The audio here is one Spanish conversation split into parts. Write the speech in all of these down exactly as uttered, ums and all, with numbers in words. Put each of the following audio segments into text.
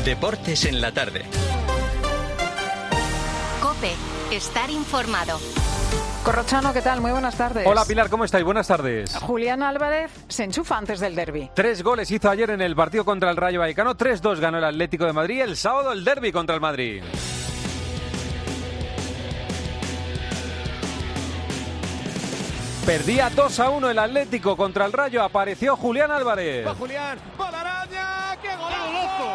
Deportes en la tarde. COPE. Estar informado. Corrochano, ¿qué tal? Muy buenas tardes. Hola Pilar, ¿cómo estáis? Buenas tardes. Julián Álvarez se enchufa antes del derbi. Tres goles hizo ayer en el partido contra el Rayo Vallecano, tres dos ganó el Atlético de Madrid, el sábado el derbi contra el Madrid. Perdía dos a uno el Atlético contra el Rayo, apareció Julián Álvarez. Va Julián, va la araña, ¡qué golazo!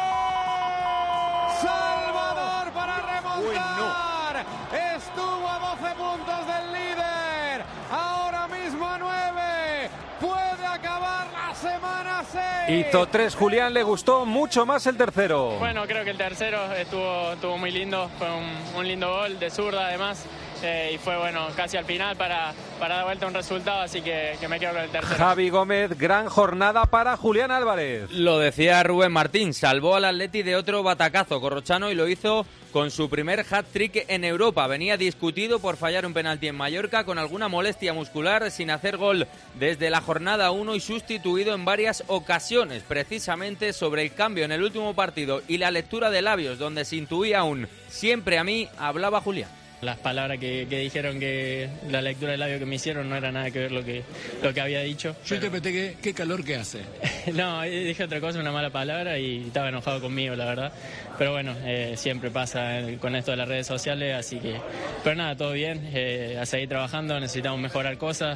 ¡Salvador para remontar! Uy, no. Estuvo a doce puntos del líder, ahora mismo a nueve, puede acabar la semana seis. Hizo tres Julián, le gustó mucho más el tercero. Bueno, creo que el tercero estuvo, estuvo muy lindo, fue un, un lindo gol de zurda además. Eh, y fue bueno casi al final para, para dar vuelta un resultado, así que, que me quedo con el tercero. Javi Gómez, gran jornada para Julián Álvarez. Lo decía Rubén Martín, salvó al Atleti de otro batacazo Corrochano y lo hizo con su primer hat-trick en Europa. Venía discutido por fallar un penalti en Mallorca con alguna molestia muscular, sin hacer gol desde la jornada uno y sustituido en varias ocasiones, precisamente sobre el cambio en el último partido y la lectura de labios donde se intuía un siempre a mí, hablaba Julián. Las palabras que, que dijeron, que la lectura del labio que me hicieron no era nada que ver lo que, lo que había dicho. Yo pero... interpreté que qué calor que hace. No, dije otra cosa, una mala palabra y estaba enojado conmigo, la verdad. Pero bueno, eh, siempre pasa con esto de las redes sociales, así que... Pero nada, todo bien, eh, a seguir trabajando, necesitamos mejorar cosas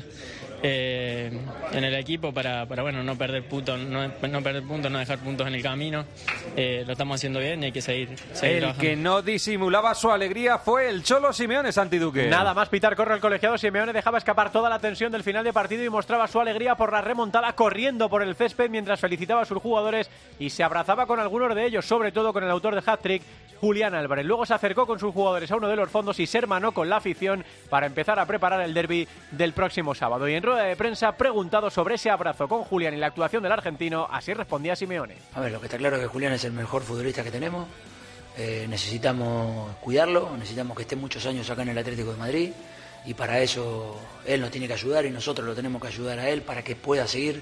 eh, en el equipo para, para bueno, no perder puntos, no, no perder puntos, no dejar puntos en el camino. Eh, lo estamos haciendo bien y hay que seguir, seguir El trabajando. que no disimulaba su alegría fue el Cholo Simeone, Santi Duque. Nada más pitar corre el colegiado, Simeone dejaba escapar toda la tensión del final de partido y mostraba su alegría por la remontada corriendo por el césped mientras felicitaba a sus jugadores y se abrazaba con algunos de ellos, sobre todo con el autor de hat-trick, Julián Álvarez. Luego se acercó con sus jugadores a uno de los fondos y se hermanó con la afición para empezar a preparar el derbi del próximo sábado. Y en rueda de prensa, preguntado sobre ese abrazo con Julián y la actuación del argentino, así respondía Simeone. A ver, lo que está claro es que Julián es el mejor futbolista que tenemos. Eh, necesitamos cuidarlo, necesitamos que esté muchos años acá en el Atlético de Madrid y para eso él nos tiene que ayudar y nosotros lo tenemos que ayudar a él para que pueda seguir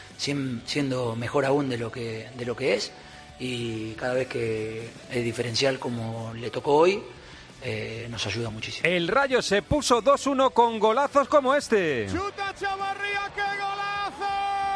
siendo mejor aún de lo que, de lo que es, y cada vez que el diferencial como le tocó hoy eh, nos ayuda muchísimo. El Rayo se puso dos uno con golazos como este. ¡Chuta Chavarría, qué golazo!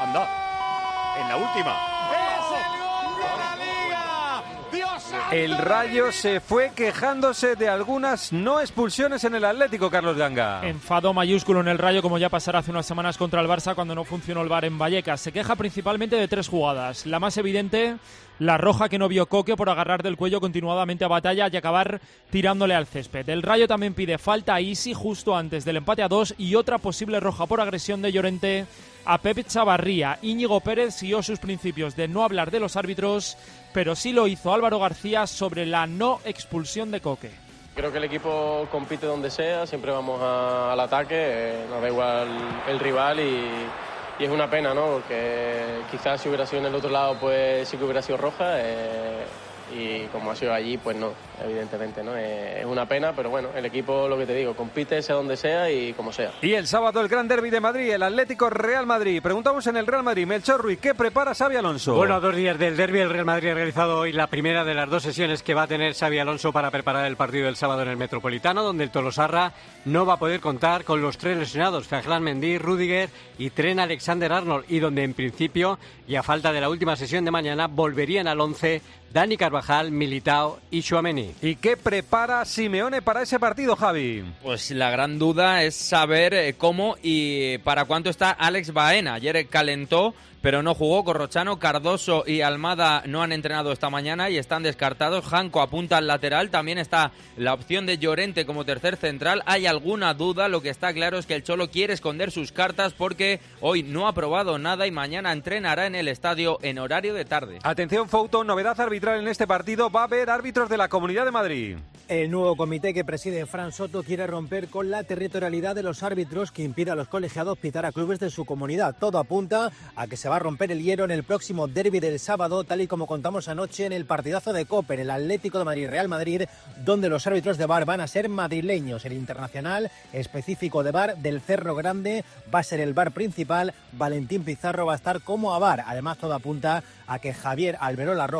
Anda, en la última. ¡Es el gol de la Liga! ¡Dios santo! El Rayo se fue quejándose de algunas no expulsiones en el Atlético, Carlos Ganga. Enfado mayúsculo en el Rayo, como ya pasará hace unas semanas contra el Barça cuando no funcionó el V A R en Vallecas. Se queja principalmente de tres jugadas. La más evidente, la roja que no vio Coque por agarrar del cuello continuadamente a Batalla y acabar tirándole al césped. El Rayo también pide falta a Isi justo antes del empate a dos y otra posible roja por agresión de Llorente a Pepe Chavarría. Íñigo Pérez siguió sus principios de no hablar de los árbitros, pero sí lo hizo Álvaro García sobre la no expulsión de Coque. Creo que el equipo compite donde sea, siempre vamos a, al ataque, eh, nos da igual el rival y, y es una pena, ¿no? Porque quizás si hubiera sido en el otro lado, pues sí que hubiera sido roja. Eh, y como ha sido allí, pues no, evidentemente, ¿no? Eh, es una pena, pero bueno, el equipo, lo que te digo, compite sea donde sea y como sea. Y el sábado el gran derbi de Madrid, el Atlético Real Madrid. Preguntamos en el Real Madrid, Melchor Ruiz, ¿qué prepara Xabi Alonso? Bueno, a dos días del derbi, el Real Madrid ha realizado hoy la primera de las dos sesiones que va a tener Xabi Alonso para preparar el partido del sábado en el Metropolitano, donde el Tolosarra no va a poder contar con los tres lesionados, Ferland Mendy, Rüdiger y Trent Alexander-Arnold, y donde en principio, y a falta de la última sesión de mañana, volverían al once Dani Carvajal, Militao y Tchouaméni. ¿Y qué prepara Simeone para ese partido, Javi? Pues la gran duda es saber cómo y para cuánto está Alex Baena. Ayer calentó, pero no jugó. Corrochano, Cardoso y Almada no han entrenado esta mañana y están descartados. Janko apunta al lateral. También está la opción de Llorente como tercer central. ¿Hay alguna duda? Lo que está claro es que el Cholo quiere esconder sus cartas porque hoy no ha probado nada y mañana entrenará en el estadio en horario de tarde. Atención, Fouto, novedad arbitral en este partido. Va a haber árbitros de la Comunidad de Madrid. El nuevo comité que preside Fran Soto quiere romper con la territorialidad de los árbitros que impide a los colegiados pitar a clubes de su comunidad. Todo apunta a que se va a romper el hielo en el próximo derbi del sábado, tal y como contamos anoche en el partidazo de COPE, en el Atlético de Madrid-Real Madrid, donde los árbitros de V A R van a ser madrileños. El internacional específico de V A R del Cerro Grande va a ser el V A R principal. Valentín Pizarro va a estar como A V A R. Además, todo apunta a que Javier Alberola Rojas será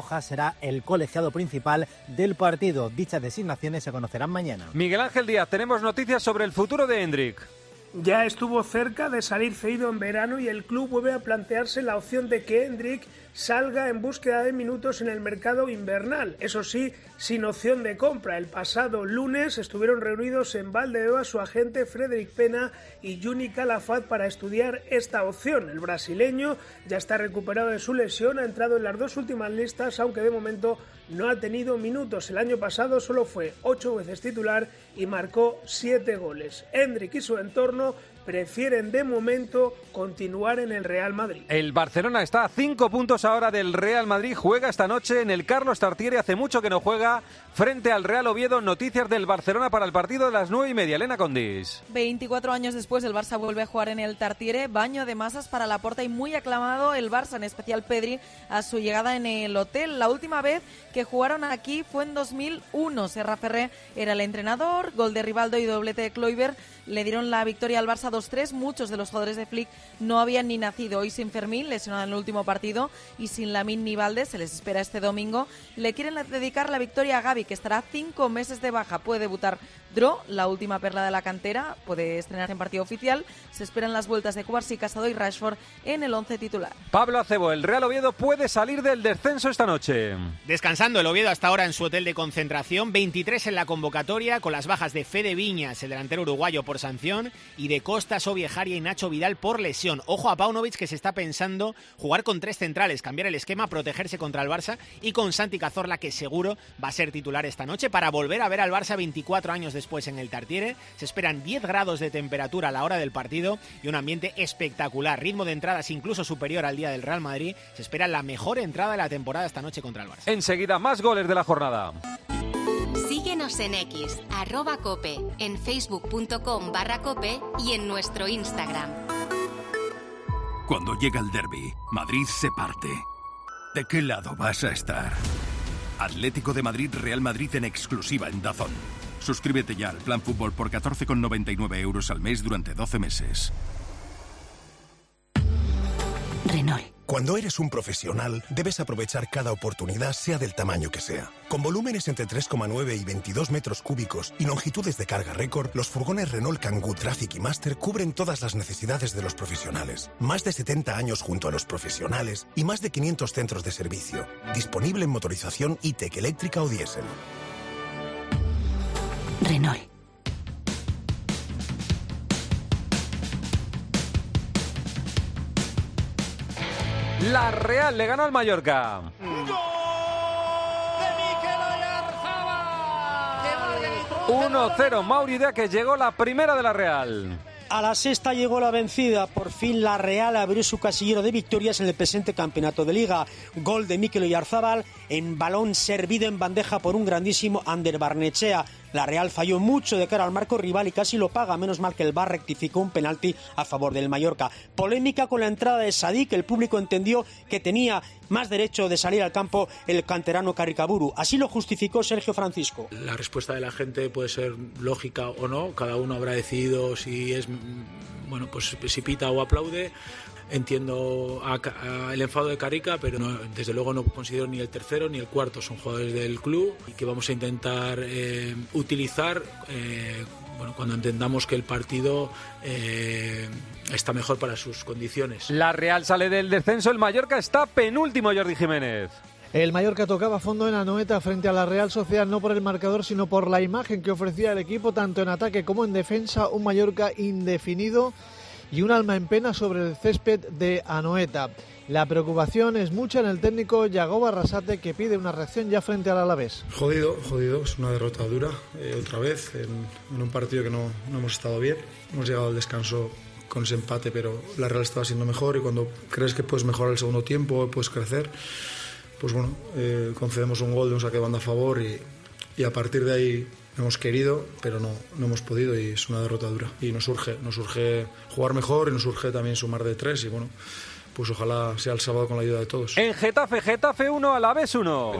será el colegiado principal del partido. Dichas designaciones se conocerán mañana. Miguel Ángel Díaz, tenemos noticias sobre el futuro de Hendrik. Ya estuvo cerca de salir cedido en verano y el club vuelve a plantearse la opción de que Hendrik salga en búsqueda de minutos en el mercado invernal. Eso sí, sin opción de compra. El pasado lunes estuvieron reunidos en Valdebeba su agente Frederic Pena y Juni Calafat para estudiar esta opción. El brasileño ya está recuperado de su lesión, ha entrado en las dos últimas listas, aunque de momento no ha tenido minutos. El año pasado solo fue ocho veces titular y marcó siete goles. Hendrik y su entorno prefieren de momento continuar en el Real Madrid. El Barcelona está a cinco puntos ahora del Real Madrid. Juega esta noche en el Carlos Tartiere. Hace mucho que no juega frente al Real Oviedo. Noticias del Barcelona para el partido de las nueve y media. Elena Condis. veinticuatro años después, el Barça vuelve a jugar en el Tartiere. Baño de masas para Laporta y muy aclamado el Barça, en especial Pedri, a su llegada en el hotel. La última vez que jugaron aquí fue en dos mil uno. Serra Ferrer era el entrenador. Gol de Rivaldo y doblete de Kluivert le dieron la victoria al Barça dos tres. Muchos de los jugadores de Flick no habían ni nacido. Hoy sin Fermín, lesionado en el último partido, y sin Lamine ni Valdés, se les espera este domingo. Le quieren dedicar la victoria a Gavi, que estará cinco meses de baja. Puede debutar Dro, la última perla de la cantera, puede estrenarse en partido oficial. Se esperan las vueltas de Cubarsí, Casado y Rashford en el once titular. Pablo Acebo, el Real Oviedo puede salir del descenso esta noche. Descansando el Oviedo hasta ahora en su hotel de concentración, veintitrés en la convocatoria, con las bajas de Fede Viñas, el delantero uruguayo, por sanción, y de Costa, Sobiejaria y Nacho Vidal por lesión. Ojo a Paunovic, que se está pensando jugar con tres centrales, cambiar el esquema, protegerse contra el Barça, y con Santi Cazorla, que seguro va a ser titular esta noche para volver a ver al Barça veinticuatro años después en el Tartiere. Se esperan diez grados de temperatura a la hora del partido y un ambiente espectacular. Ritmo de entradas incluso superior al día del Real Madrid. Se espera la mejor entrada de la temporada esta noche contra el Barça. Enseguida, más goles de la jornada. Síguenos en X, arroba Cope, en facebook punto com barra Cope y en nuestro Instagram. Cuando llega el derbi, Madrid se parte. ¿De qué lado vas a estar? Atlético de Madrid, Real Madrid en exclusiva en DAZN. Suscríbete ya al Plan Fútbol por catorce con noventa y nueve euros al mes durante doce meses. Renault. Cuando eres un profesional, debes aprovechar cada oportunidad, sea del tamaño que sea. Con volúmenes entre tres coma nueve y veintidós metros cúbicos y longitudes de carga récord, los furgones Renault Kangoo Traffic y Master cubren todas las necesidades de los profesionales. Más de setenta años junto a los profesionales y más de quinientos centros de servicio. Disponible en motorización E-Tech, eléctrica o diésel. Renault. La Real le ganó al Mallorca. uno cero, Mauri, que llegó la primera de la Real. A la sexta llegó la vencida. Por fin la Real abrió su casillero de victorias en el presente campeonato de Liga. Gol de Mikel Oyarzabal en balón servido en bandeja por un grandísimo Ander Barnechea. La Real falló mucho de cara al marco rival y casi lo paga, menos mal que el V A R rectificó un penalti a favor del Mallorca. Polémica con la entrada de Sadik, el público entendió que tenía más derecho de salir al campo el canterano Carricaburu. Así lo justificó Sergio Francisco. La respuesta de la gente puede ser lógica o no, cada uno habrá decidido si es, bueno, pues si pita o aplaude. Entiendo a, a el enfado de Carica, pero no, desde luego no considero ni el tercero ni el cuarto. Son jugadores del club y que vamos a intentar eh, utilizar eh, bueno, cuando entendamos que el partido eh, está mejor para sus condiciones. La Real sale del descenso, el Mallorca está penúltimo, Jordi Jiménez. El Mallorca tocaba fondo en Anoeta frente a la Real Sociedad, no por el marcador, sino por la imagen que ofrecía el equipo, tanto en ataque como en defensa. Un Mallorca indefinido y un alma en pena sobre el césped de Anoeta. La preocupación es mucha en el técnico Yagoba Arrasate, que pide una reacción ya frente al Alavés. Jodido, jodido, es una derrota dura, eh, otra vez, en, en un partido que no, no hemos estado bien. Hemos llegado al descanso con ese empate, pero la Real estaba siendo mejor y cuando crees que puedes mejorar el segundo tiempo, puedes crecer, pues bueno, eh, concedemos un gol de un saque de banda a favor y, y a partir de ahí hemos querido, pero no, no hemos podido y es una derrota dura. Y nos urge, nos urge jugar mejor y nos urge también sumar de tres y bueno, pues ojalá sea el sábado con la ayuda de todos. En Getafe, Getafe uno, Alavés uno.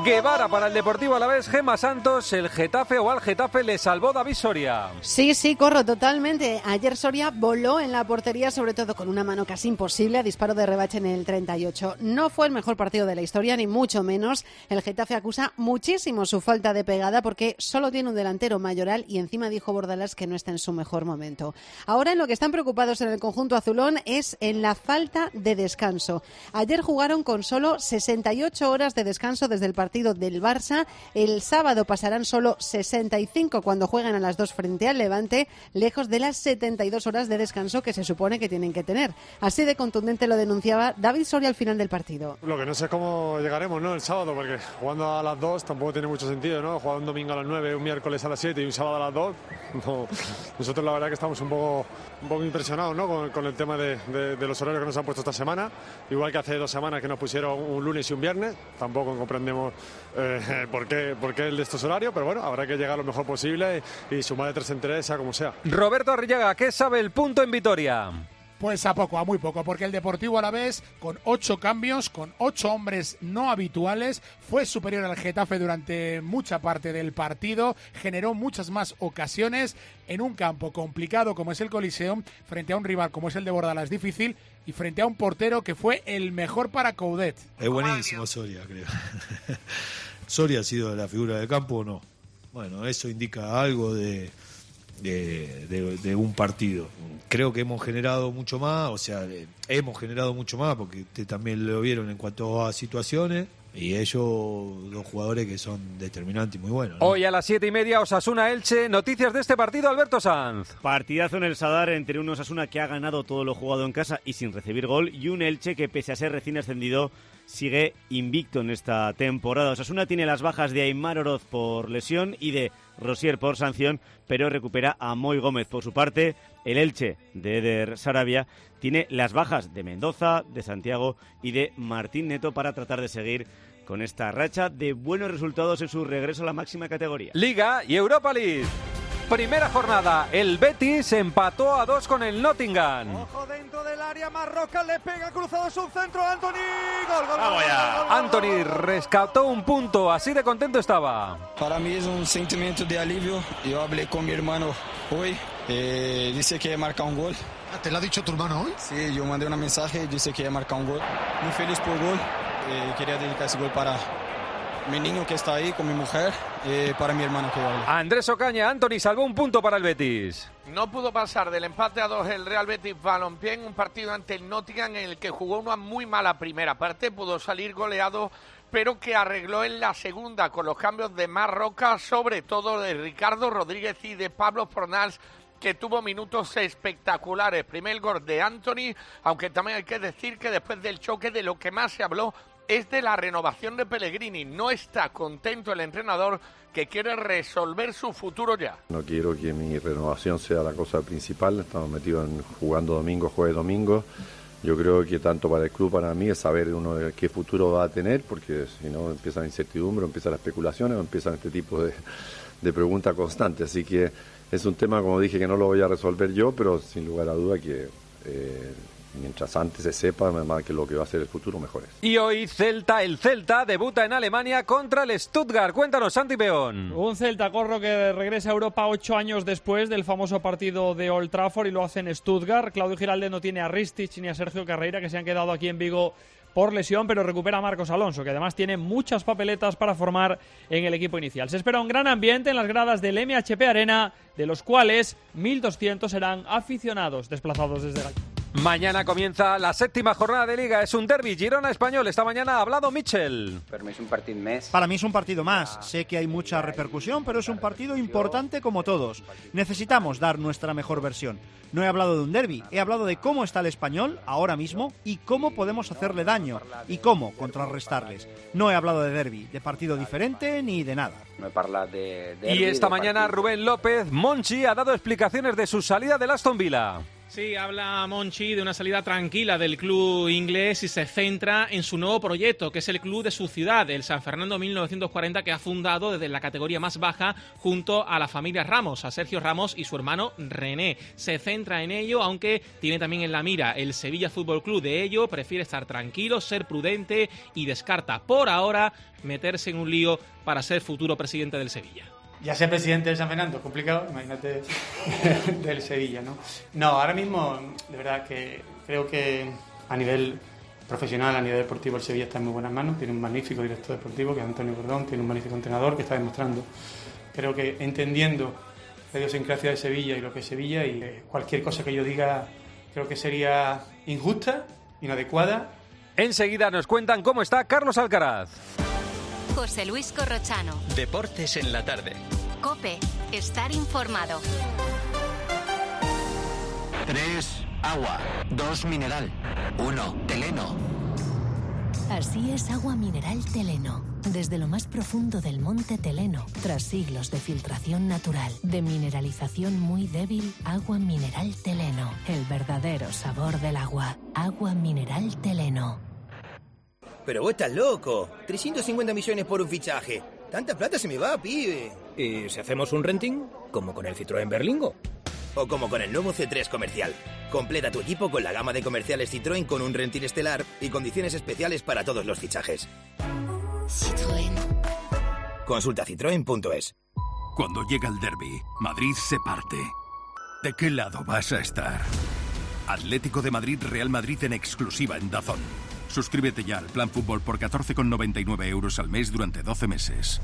Guevara para el Deportivo Alavés, Gemma Santos, el Getafe o al Getafe le salvó David Soria. Sí, sí, corro totalmente. Ayer Soria voló en la portería, sobre todo con una mano casi imposible, a disparo de rebache en el treinta y ocho. No fue el mejor partido de la historia, ni mucho menos. El Getafe acusa muchísimo su falta de pegada porque solo tiene un delantero Mayoral y encima dijo Bordalás que no está en su mejor momento. Ahora en lo que están preocupados en el conjunto azulón es en la falta de descanso. Ayer jugaron con solo sesenta y ocho horas de descanso desde el partido del Barça. El sábado pasarán solo sesenta y cinco cuando jueguen a las dos frente al Levante, lejos de las setenta y dos horas de descanso que se supone que tienen que tener. Así de contundente lo denunciaba David Soria al final del partido. Lo que no sé es cómo llegaremos, ¿no?, el sábado, porque jugando a las dos tampoco tiene mucho sentido, ¿no? Jugar un domingo a las nueve, un miércoles a las siete y un sábado a las dos. No. Nosotros la verdad que estamos un poco, un poco impresionados, ¿no?, con, con el tema de, de, de los horarios que nos han puesto esta semana. Igual que hace dos semanas que nos pusieron un lunes y un viernes. Tampoco comprendemos Eh, ¿por qué, por qué el de estos horarios? Pero bueno, habrá que llegar lo mejor posible y, y sumar de tres en tres, sea como sea. Roberto Arrillaga, ¿qué sabe el punto en Vitoria? Pues a poco, a muy poco, porque el Deportivo Alavés, con ocho cambios, con ocho hombres no habituales, fue superior al Getafe durante mucha parte del partido, generó muchas más ocasiones en un campo complicado como es el Coliseo, frente a un rival como es el de Bordalás difícil, y frente a un portero que fue el mejor para Coudet. Es buenísimo Soria, creo. ¿Soria ha sido la figura del campo o no? Bueno, eso indica algo de... De, de, de un partido. Creo que hemos generado mucho más, o sea, de, hemos generado mucho más porque ustedes también lo vieron en cuanto a situaciones y ellos dos jugadores que son determinantes y muy buenos, ¿no? Hoy a las siete y media Osasuna-Elche, noticias de este partido, Alberto Sanz. Partidazo en el Sadar entre un Osasuna que ha ganado todo lo jugado en casa y sin recibir gol y un Elche que pese a ser recién ascendido sigue invicto en esta temporada. Osasuna tiene las bajas de Aimar Oroz por lesión y de Rosier por sanción, pero recupera a Moy Gómez. Por su parte, el Elche de Eder Sarabia tiene las bajas de Mendoza, de Santiago y de Martín Neto para tratar de seguir con esta racha de buenos resultados en su regreso a la máxima categoría. Liga y Europa League. Primera jornada, el Betis empató a dos con el Nottingham. Ojo dentro del área, Marroca le pega cruzado, es un centro, Anthony, gol, gol, Vamos gol, ya. gol, gol, Anthony gol, gol. rescató un punto, así de contento estaba. Para mí es un sentimiento de alivio. Yo hablé con mi hermano hoy, eh, dice que marca un gol. ¿Te lo ha dicho tu hermano hoy? Sí, yo mandé un mensaje, dice que marca un gol. Muy feliz por el gol, eh, quería dedicar ese gol para mi niño que está ahí con mi mujer, eh, para mi hermano que habla. Andrés Ocaña, Anthony salvó un punto para el Betis. No pudo pasar del empate a dos el Real Betis Balompié en un partido ante el Nottingham en el que jugó una muy mala primera parte, pudo salir goleado, pero que arregló en la segunda con los cambios de Marroca, sobre todo de Ricardo Rodríguez y de Pablo Fornals, que tuvo minutos espectaculares. Primer gol de Anthony, aunque también hay que decir que después del choque de lo que más se habló es de la renovación de Pellegrini. No está contento el entrenador, que quiere resolver su futuro ya. No quiero que mi renovación sea la cosa principal. Estamos metidos en jugando domingo, jueves, domingo. Yo creo que tanto para el club, para mí, es saber uno de qué futuro va a tener, porque si no empieza la incertidumbre, empiezan las especulaciones, o empiezan este tipo de, de preguntas constantes. Así que es un tema, como dije, que no lo voy a resolver yo, pero sin lugar a duda que eh, mientras antes se sepa más que lo que va a ser el futuro, mejor es. Y hoy Celta, el Celta debuta en Alemania contra el Stuttgart. Cuéntanos, Santi Peón. Un Celta, Corro, que regresa a Europa ocho años después del famoso partido de Old Trafford y lo hace en Stuttgart. Claudio Giralde no tiene a Ristich ni a Sergio Carreira, que se han quedado aquí en Vigo por lesión, pero recupera a Marcos Alonso, que además tiene muchas papeletas para formar en el equipo inicial. Se espera un gran ambiente en las gradas del M H P Arena, de los cuales mil doscientos serán aficionados desplazados desde la... Mañana comienza la séptima jornada de Liga. Es un derbi Girona-Español. Esta mañana ha hablado Michel. Para mí es un partido más. Para mí es un partido más. Sé que hay mucha repercusión, pero es un partido importante como todos. Necesitamos dar nuestra mejor versión. No he hablado de un derbi, he hablado de cómo está el Español ahora mismo y cómo podemos hacerle daño y cómo contrarrestarles. No he hablado de derbi, de partido diferente ni de nada. No he hablado de derbi. Y esta mañana Rubén López, Monchi, ha dado explicaciones de su salida del Aston Villa. Sí, habla Monchi de una salida tranquila del club inglés y se centra en su nuevo proyecto, que es el club de su ciudad, el San Fernando mil novecientos cuarenta, que ha fundado desde la categoría más baja junto a la familia Ramos, a Sergio Ramos y su hermano René. Se centra en ello, aunque tiene también en la mira el Sevilla Fútbol Club. De ello prefiere estar tranquilo, ser prudente y descarta por ahora meterse en un lío para ser futuro presidente del Sevilla. Ya ser presidente del San Fernando, complicado, imagínate del Sevilla, ¿no? No, ahora mismo, de verdad que creo que a nivel profesional, a nivel deportivo, el Sevilla está en muy buenas manos. Tiene un magnífico director deportivo, que es Antonio Gordón, tiene un magnífico entrenador que está demostrando, creo que entendiendo la idiosincrasia de Sevilla y lo que es Sevilla, y cualquier cosa que yo diga creo que sería injusta, inadecuada. Enseguida nos cuentan cómo está Carlos Alcaraz. José Luis Corrochano. Deportes en la tarde. COPE. Estar informado. tres. Agua. dos. Mineral. uno. Teleno. Así es agua mineral Teleno. Desde lo más profundo del monte Teleno, tras siglos de filtración natural, de mineralización muy débil, agua mineral Teleno. El verdadero sabor del agua. Agua mineral Teleno. Pero vos estás loco. trescientos cincuenta millones por un fichaje. Tanta plata se me va, pibe. ¿Y si hacemos un renting? ¿Como con el Citroën Berlingo? O como con el nuevo C tres Comercial. Completa tu equipo con la gama de comerciales Citroën con un renting estelar y condiciones especiales para todos los fichajes. Citroën. Consulta citroen punto es. Cuando llega el derbi, Madrid se parte. ¿De qué lado vas a estar? Atlético de Madrid, Real Madrid en exclusiva en DAZN. Suscríbete ya al Plan Fútbol por catorce con noventa y nueve euros al mes durante doce meses.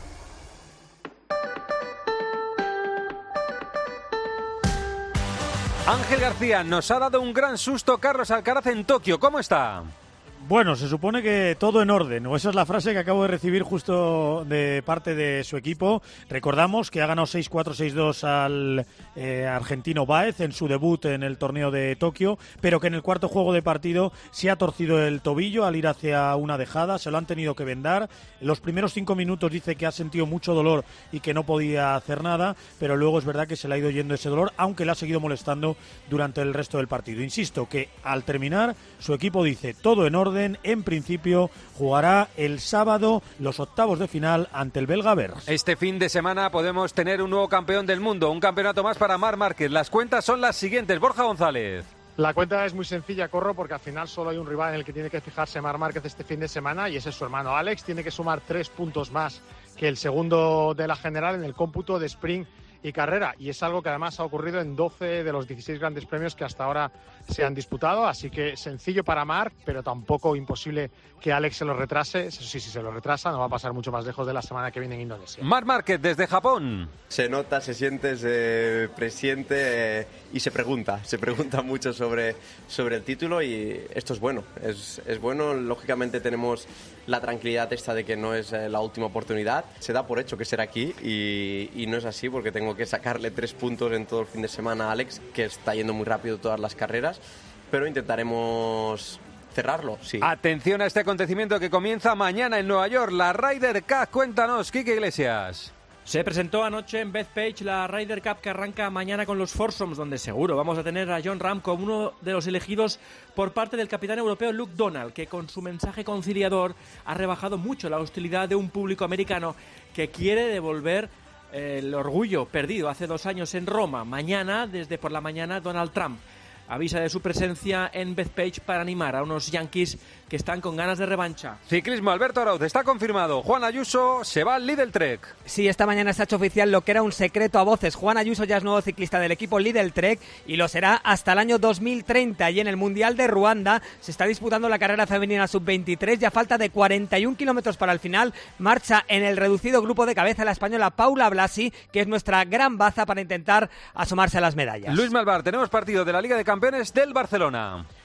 Ángel García, nos ha dado un gran susto Carlos Alcaraz en Tokio. ¿Cómo está? Bueno, se supone que todo en orden, o esa es la frase que acabo de recibir justo de parte de su equipo. Recordamos que ha ganado seis cuatro seis dos al eh, argentino Báez en su debut en el torneo de Tokio, pero que en el cuarto juego de partido se ha torcido el tobillo al ir hacia una dejada, se lo han tenido que vendar. En los primeros cinco minutos dice que ha sentido mucho dolor y que no podía hacer nada, pero luego es verdad que se le ha ido yendo ese dolor, aunque le ha seguido molestando durante el resto del partido. Insisto que al terminar su equipo dice todo en orden. En principio jugará el sábado los octavos de final ante el belga Bers. Este fin de semana podemos tener un nuevo campeón del mundo, un campeonato más para Marc Márquez. Las cuentas son las siguientes. Borja González. La cuenta es muy sencilla, Corro, porque al final solo hay un rival en el que tiene que fijarse Marc Márquez este fin de semana, y ese es su hermano Alex. Tiene que sumar tres puntos más que el segundo de la general en el cómputo de sprint y carrera, y es algo que además ha ocurrido en doce de los dieciséis grandes premios que hasta ahora se han disputado, así que sencillo para Marc, pero tampoco imposible que Alex se lo retrase. Eso sí, si se lo retrasa no va a pasar mucho más lejos de la semana que viene en Indonesia. Marc Márquez desde Japón. Se nota, se siente, se presiente eh, y se pregunta, se pregunta mucho sobre, sobre el título, y esto es bueno, es, es bueno. Lógicamente tenemos la tranquilidad esta de que no es eh, la última oportunidad, se da por hecho que será aquí, y, y no es así, porque tengo que sacarle tres puntos en todo el fin de semana a Alex, que está yendo muy rápido todas las carreras, pero intentaremos cerrarlo, sí. Atención a este acontecimiento que comienza mañana en Nueva York, la Ryder Cup. Cuéntanos, Quique Iglesias. Se presentó anoche en Bethpage la Ryder Cup, que arranca mañana con los foursomes, donde seguro vamos a tener a Jon Rahm como uno de los elegidos por parte del capitán europeo Luke Donald, que con su mensaje conciliador ha rebajado mucho la hostilidad de un público americano que quiere devolver el orgullo perdido hace dos años en Roma. Mañana, desde por la mañana, Donald Trump avisa de su presencia en Bethpage para animar a unos Yankees que están con ganas de revancha. Ciclismo, Alberto Arauz, está confirmado. Juan Ayuso se va al Lidl Trek. Sí, esta mañana se ha hecho oficial lo que era un secreto a voces. Juan Ayuso ya es nuevo ciclista del equipo Lidl Trek y lo será hasta el año dos mil treinta. Y en el Mundial de Ruanda se está disputando la carrera femenina sub veintitrés. Ya falta de cuarenta y un kilómetros para el final. Marcha en el reducido grupo de cabeza la española Paula Blasi, que es nuestra gran baza para intentar asomarse a las medallas. Luis Malvar, tenemos partido de la Liga de Campeones del Barcelona.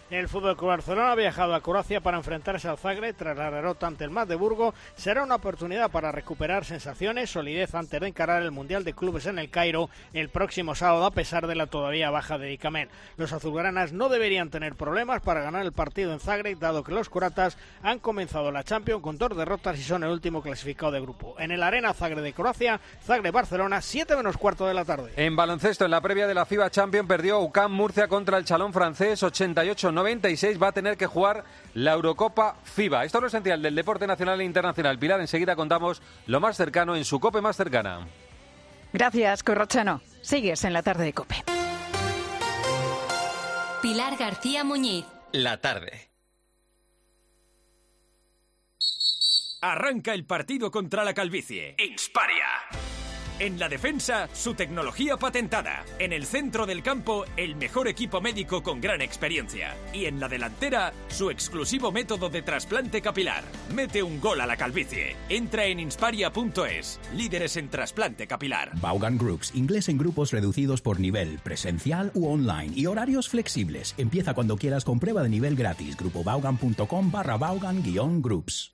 El F C Barcelona ha viajado a Croacia para enfrentarse al Zagreb tras la derrota ante el Magdeburgo. Será una oportunidad para recuperar sensaciones, solidez antes de encarar el Mundial de Clubes en el Cairo el próximo sábado, a pesar de la todavía baja de Dicamén. Los azulgranas no deberían tener problemas para ganar el partido en Zagreb, dado que los croatas han comenzado la Champions con dos derrotas y son el último clasificado de grupo. En el Arena Zagreb de Croacia, Zagreb-Barcelona, siete menos cuarto de la tarde. En baloncesto, en la previa de la FIBA Champions, perdió U C A M Murcia contra el Chalón francés, ochenta y ocho noventa y seis. Va a tener que jugar la Eurocopa FIBA. Esto es lo esencial del deporte nacional e internacional. Pilar, enseguida contamos lo más cercano en su COPE más cercana. Gracias, Corrochano. Sigues en la tarde de COPE. Pilar García Muñiz. La tarde. Arranca el partido contra la calvicie. Insparia. En la defensa, su tecnología patentada. En el centro del campo, el mejor equipo médico con gran experiencia. Y en la delantera, su exclusivo método de trasplante capilar. Mete un gol a la calvicie. Entra en insparia punto es. Líderes en trasplante capilar. Vaughan Groups, inglés en grupos reducidos por nivel, presencial u online y horarios flexibles. Empieza cuando quieras con prueba de nivel gratis. grupo vaughan punto com barra vaughan guión groups.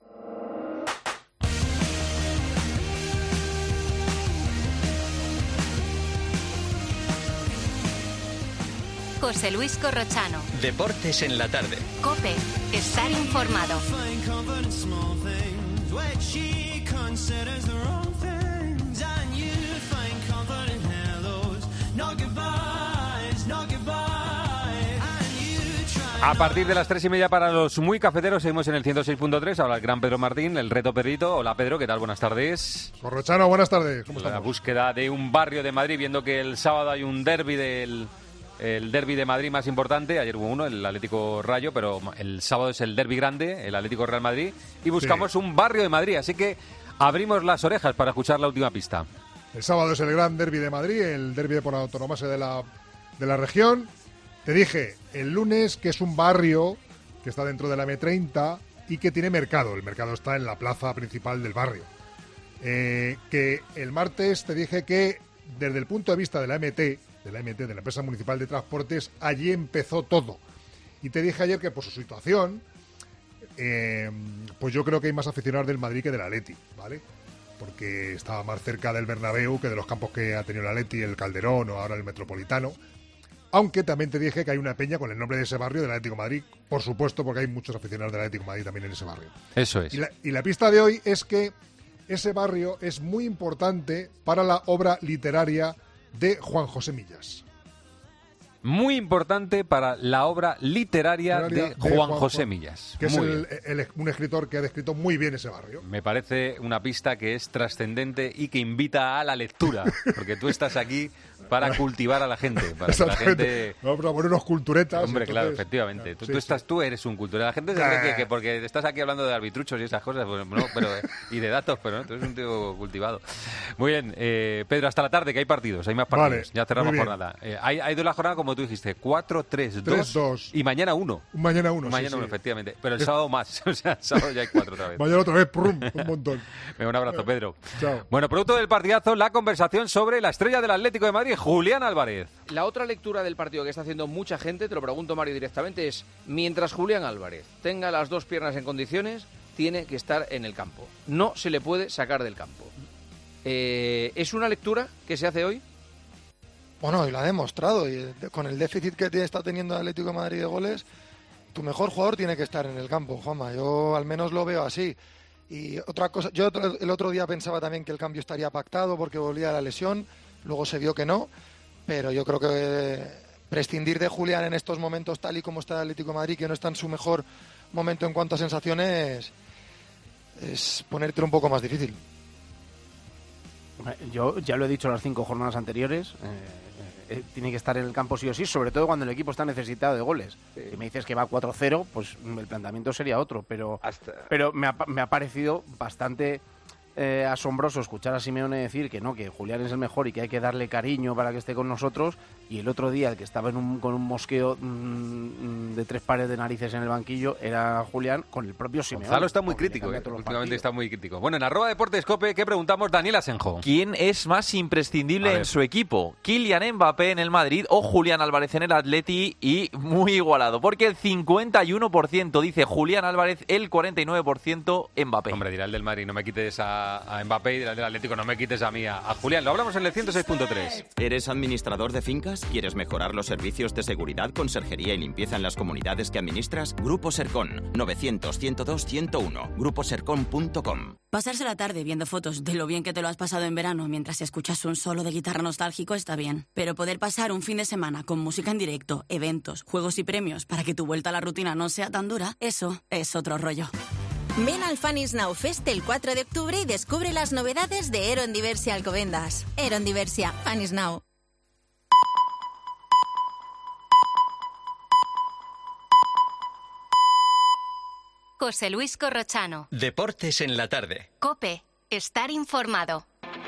José Luis Corrochano. Deportes en la tarde. COPE. Estar informado. A partir de las tres y media para los muy cafeteros seguimos en el ciento seis punto tres. Ahora el gran Pedro Martín, el reto Pedrito. Hola Pedro, ¿qué tal? Buenas tardes. Corrochano, buenas tardes. ¿Cómo estamos? La búsqueda de un barrio de Madrid, viendo que el sábado hay un derbi del... El derbi de Madrid más importante. Ayer hubo uno, el Atlético Rayo, pero el sábado es el derbi grande, el Atlético Real Madrid. Y buscamos sí. un barrio de Madrid, así que abrimos las orejas para escuchar la última pista. El sábado es el gran derbi de Madrid, el derbi por antonomasia de la, de la región. Te dije el lunes que es un barrio que está dentro de la eme treinta y que tiene mercado. El mercado está en la plaza principal del barrio. Eh, que el martes te dije que desde el punto de vista de la eme te, de la eme te, de la empresa municipal de transportes, allí empezó todo. Y te dije ayer que por su situación, eh, pues yo creo que hay más aficionados del Madrid que del Atleti, ¿vale? Porque estaba más cerca del Bernabéu que de los campos que ha tenido el Atleti, el Calderón o ahora el Metropolitano. Aunque también te dije que hay una peña con el nombre de ese barrio, del Atlético de Madrid, por supuesto, porque hay muchos aficionados del Atlético de Madrid también en ese barrio. Eso es. Y la, y la pista de hoy es que ese barrio es muy importante para la obra literaria de Juan José Millas. Muy importante para la obra literaria, literaria de, de Juan, Juan José Millas. Que muy es el, el, un escritor que ha descrito muy bien ese barrio. Me parece una pista que es trascendente y que invita a la lectura, porque tú estás aquí para cultivar a la gente, para que la gente... No, para poner unos culturetas. Hombre, entonces... claro, efectivamente. Tú, sí, tú estás, sí. tú eres un cultureta. La gente se cree que, que porque estás aquí hablando de arbitruchos y esas cosas, pues, no, pero, y de datos, pero no, tú eres un tío cultivado. Muy bien, eh, Pedro, hasta la tarde, que hay partidos, hay más partidos. Vale, ya cerramos jornada. Eh, hay, hay de la jornada, como tú dijiste, cuatro, tres, dos y mañana uno. Mañana uno, Mañana sí, uno, sí. efectivamente. Pero el es... sábado más. O sea, el sábado ya hay cuatro otra vez. Mañana otra vez, prum, un montón. Un abrazo, Pedro. Chao. Bueno, producto del partidazo, la conversación sobre la estrella del Atlético de Madrid, Julián Álvarez. La otra lectura del partido que está haciendo mucha gente, te lo pregunto, Mario, directamente, es: mientras Julián Álvarez tenga las dos piernas en condiciones, tiene que estar en el campo. No se le puede sacar del campo. Eh, ¿Es una lectura que se hace hoy? Bueno, y lo ha demostrado. Y con el déficit que está teniendo el Atlético de Madrid de goles, tu mejor jugador tiene que estar en el campo, Juanma. Yo al menos lo veo así. Y otra cosa, yo el otro día pensaba también que el cambio estaría pactado porque volvía la lesión. Luego se vio que no. Pero yo creo que prescindir de Julián en estos momentos, tal y como está el Atlético de Madrid, que no está en su mejor momento en cuanto a sensaciones, es ponértelo un poco más difícil. Yo ya lo he dicho las cinco jornadas anteriores, eh, eh, tiene que estar en el campo sí o sí, sobre todo cuando el equipo está necesitado de goles. Sí. Si me dices que va cuatro cero, pues el planteamiento sería otro, pero, Hasta... pero me, ha, me ha parecido bastante... eh, asombroso escuchar a Simeone decir que no, que Julián es el mejor y que hay que darle cariño para que esté con nosotros, y el otro día el que estaba en un, con un mosqueo mmm, de tres pares de narices en el banquillo era Julián, con el propio Simeone. Gonzalo está muy crítico, eh, últimamente está muy crítico. Bueno, en arroba Deportes Cope, ¿qué preguntamos? Daniel Asenjo. ¿Quién es más imprescindible en su equipo? ¿Kylian Mbappé en el Madrid o Julián Álvarez en el Atleti? Y muy igualado, porque el cincuenta y uno por ciento dice Julián Álvarez, el cuarenta y nueve por ciento Mbappé. Hombre, dirá el del Madrid, no me quites a, a Mbappé, y dirá el del Atlético, no me quites a mí, a, a Julián. Lo hablamos en el ciento seis punto tres. ¿Eres administrador de fincas? ¿Quieres mejorar los servicios de seguridad, conserjería y limpieza en las comunidades que administras? Grupo Sercon, novecientos, ciento dos, ciento uno. grupo sercon punto com. Pasarse la tarde viendo fotos de lo bien que te lo has pasado en verano mientras escuchas un solo de guitarra nostálgico está bien. Pero poder pasar un fin de semana con música en directo, eventos, juegos y premios para que tu vuelta a la rutina no sea tan dura, eso es otro rollo. Ven al Fan is Now Fest el cuatro de octubre y descubre las novedades de Eron Diversia Alcobendas. Eron Diversia, Fan is Now. José Luis Corrochano. Deportes en la tarde. COPE. Estar informado.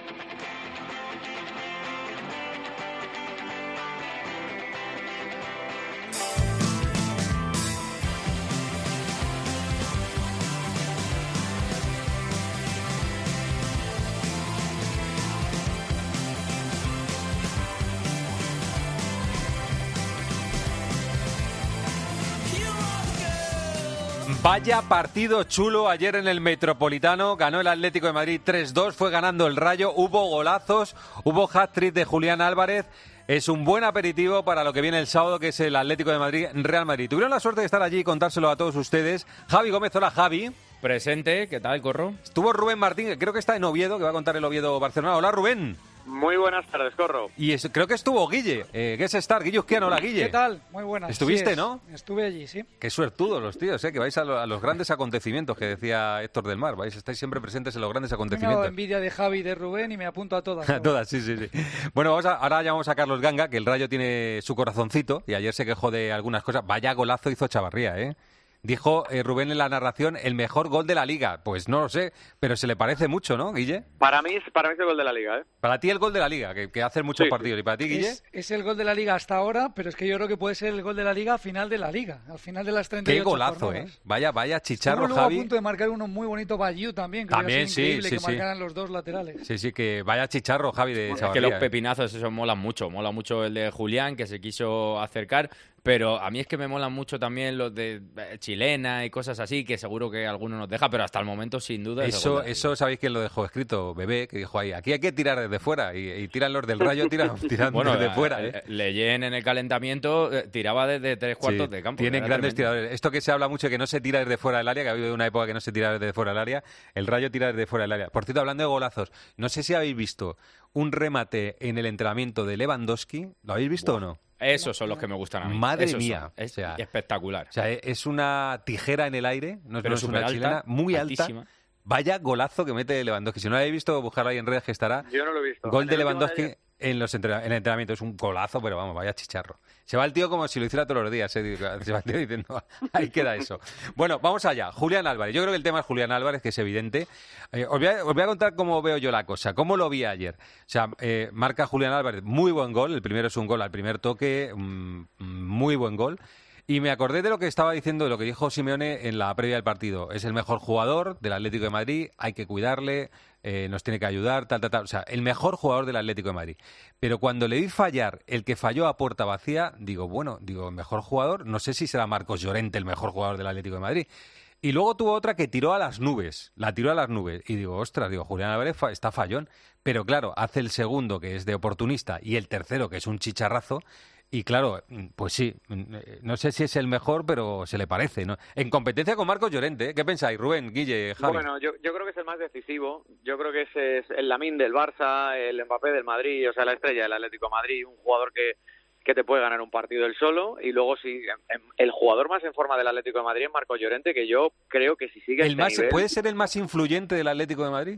Vaya partido chulo ayer en el Metropolitano, ganó el Atlético de Madrid tres dos, fue ganando el Rayo, hubo golazos, hubo hat-trick de Julián Álvarez. Es un buen aperitivo para lo que viene el sábado, que es el Atlético de Madrid Real Madrid. Tuvieron la suerte de estar allí y contárselo a todos ustedes. Javi Gómez, hola Javi. Presente, ¿qué tal, Corro? Estuvo Rubén Martín, creo que está en Oviedo, que va a contar el Oviedo Barcelona. Hola Rubén. Muy buenas tardes, Corro. Y es, creo que estuvo Guille, eh, que es Star, Guille Uzquiano. Hola Guille. ¿Qué tal? Muy buenas. ¿Estuviste, sí no? Estuve allí, sí. Qué suertudos los tíos, eh, que vais a, lo, a los grandes acontecimientos, que decía Héctor del Mar. Vais, estáis siempre presentes en los grandes acontecimientos. Tengo envidia de Javi y de Rubén y me apunto a todas. A todas, sí, sí, sí. Bueno, vamos a, ahora llamamos a Carlos Ganga, que el Rayo tiene su corazoncito, y ayer se quejó de algunas cosas. Vaya golazo hizo Chavarría, ¿eh? Dijo eh, Rubén en la narración, el mejor gol de la Liga. Pues no lo sé, pero se le parece mucho, ¿no, Guille? Para mí, para mí es el gol de la Liga, ¿eh? Para ti el gol de la Liga, que, que hace muchos sí, partidos. ¿Y para ti, Guille? Es, es el gol de la Liga hasta ahora, pero es que yo creo que puede ser el gol de la Liga a final de la Liga, al final de las treinta y ocho Qué golazo, jornadas. ¿eh? Vaya, vaya chicharro, Estuvo Javi. a punto de marcar uno muy bonito Bayou también. Creo también, que sí, increíble sí, que sí. marcaran los dos laterales. Sí, sí, que vaya chicharro, Javi, de Chavarría. Es que los pepinazos, eso mola mucho. Mola mucho el de Julián, que se quiso acercar. Pero a mí es que me molan mucho también los de eh, chilena y cosas así, que seguro que alguno nos deja, pero hasta el momento, sin duda... Eso, eso ¿sabéis quién lo dejó escrito? Bebé, que dijo ahí, aquí hay que tirar desde fuera, y, y tiran los del Rayo, tiran, tiran bueno, desde a, fuera. ¿eh? Leyen en el calentamiento eh, tiraba desde tres cuartos sí, de campo. Tienen grandes tremendo. tiradores. Esto que se habla mucho de que no se tira desde fuera del área, que ha habido una época que no se tira desde fuera del área, el Rayo tira desde fuera del área. Por cierto, hablando de golazos, no sé si habéis visto un remate en el entrenamiento de Lewandowski, ¿lo habéis visto Buah. o no? Esos son los que me gustan a mí. Madre Esos mía. Son. Es o sea, espectacular. O sea, es una tijera en el aire, no, Pero no es una alta, chilena, muy altísima. alta. Vaya golazo que mete Lewandowski. Si no lo habéis visto, buscarlo ahí en redes que estará. Yo no lo he visto. Gol de Lewandowski en, los entre... en el entrenamiento. Es un golazo, pero vamos, vaya chicharro. Se va el tío como si lo hiciera todos los días. ¿eh? Se va el tío diciendo, ahí queda eso. Bueno, vamos allá. Julián Álvarez. Yo creo que el tema es Julián Álvarez, que es evidente. Eh, os, voy a, os voy a contar cómo veo yo la cosa, cómo lo vi ayer. O sea, eh, marca Julián Álvarez, muy buen gol. El primero es un gol al primer toque, mmm, muy buen gol. Y me acordé de lo que estaba diciendo, de lo que dijo Simeone en la previa del partido. Es el mejor jugador del Atlético de Madrid, hay que cuidarle, eh, nos tiene que ayudar, tal, tal, tal. O sea, el mejor jugador del Atlético de Madrid. Pero cuando le vi fallar el que falló a puerta vacía, digo, bueno, digo, mejor jugador, no sé si será Marcos Llorente el mejor jugador del Atlético de Madrid. Y luego tuvo otra que tiró a las nubes, la tiró a las nubes. Y digo, ostras, digo, Julián Álvarez está fallón. Pero claro, hace el segundo, que es de oportunista, y el tercero, que es un chicharrazo. Y claro, pues sí, no sé si es el mejor, pero se le parece, ¿no? En competencia con Marcos Llorente, ¿eh? ¿Qué pensáis, Rubén, Guille, Javi? Bueno, yo, yo creo que es el más decisivo. Yo creo que ese es el Lamine del Barça, el Mbappé del Madrid, o sea, la estrella del Atlético de Madrid, un jugador que, que te puede ganar un partido él solo. Y luego sí, el jugador más en forma del Atlético de Madrid es Marcos Llorente, que yo creo que si sigue el este más nivel... ¿Puede ser el más influyente del Atlético de Madrid?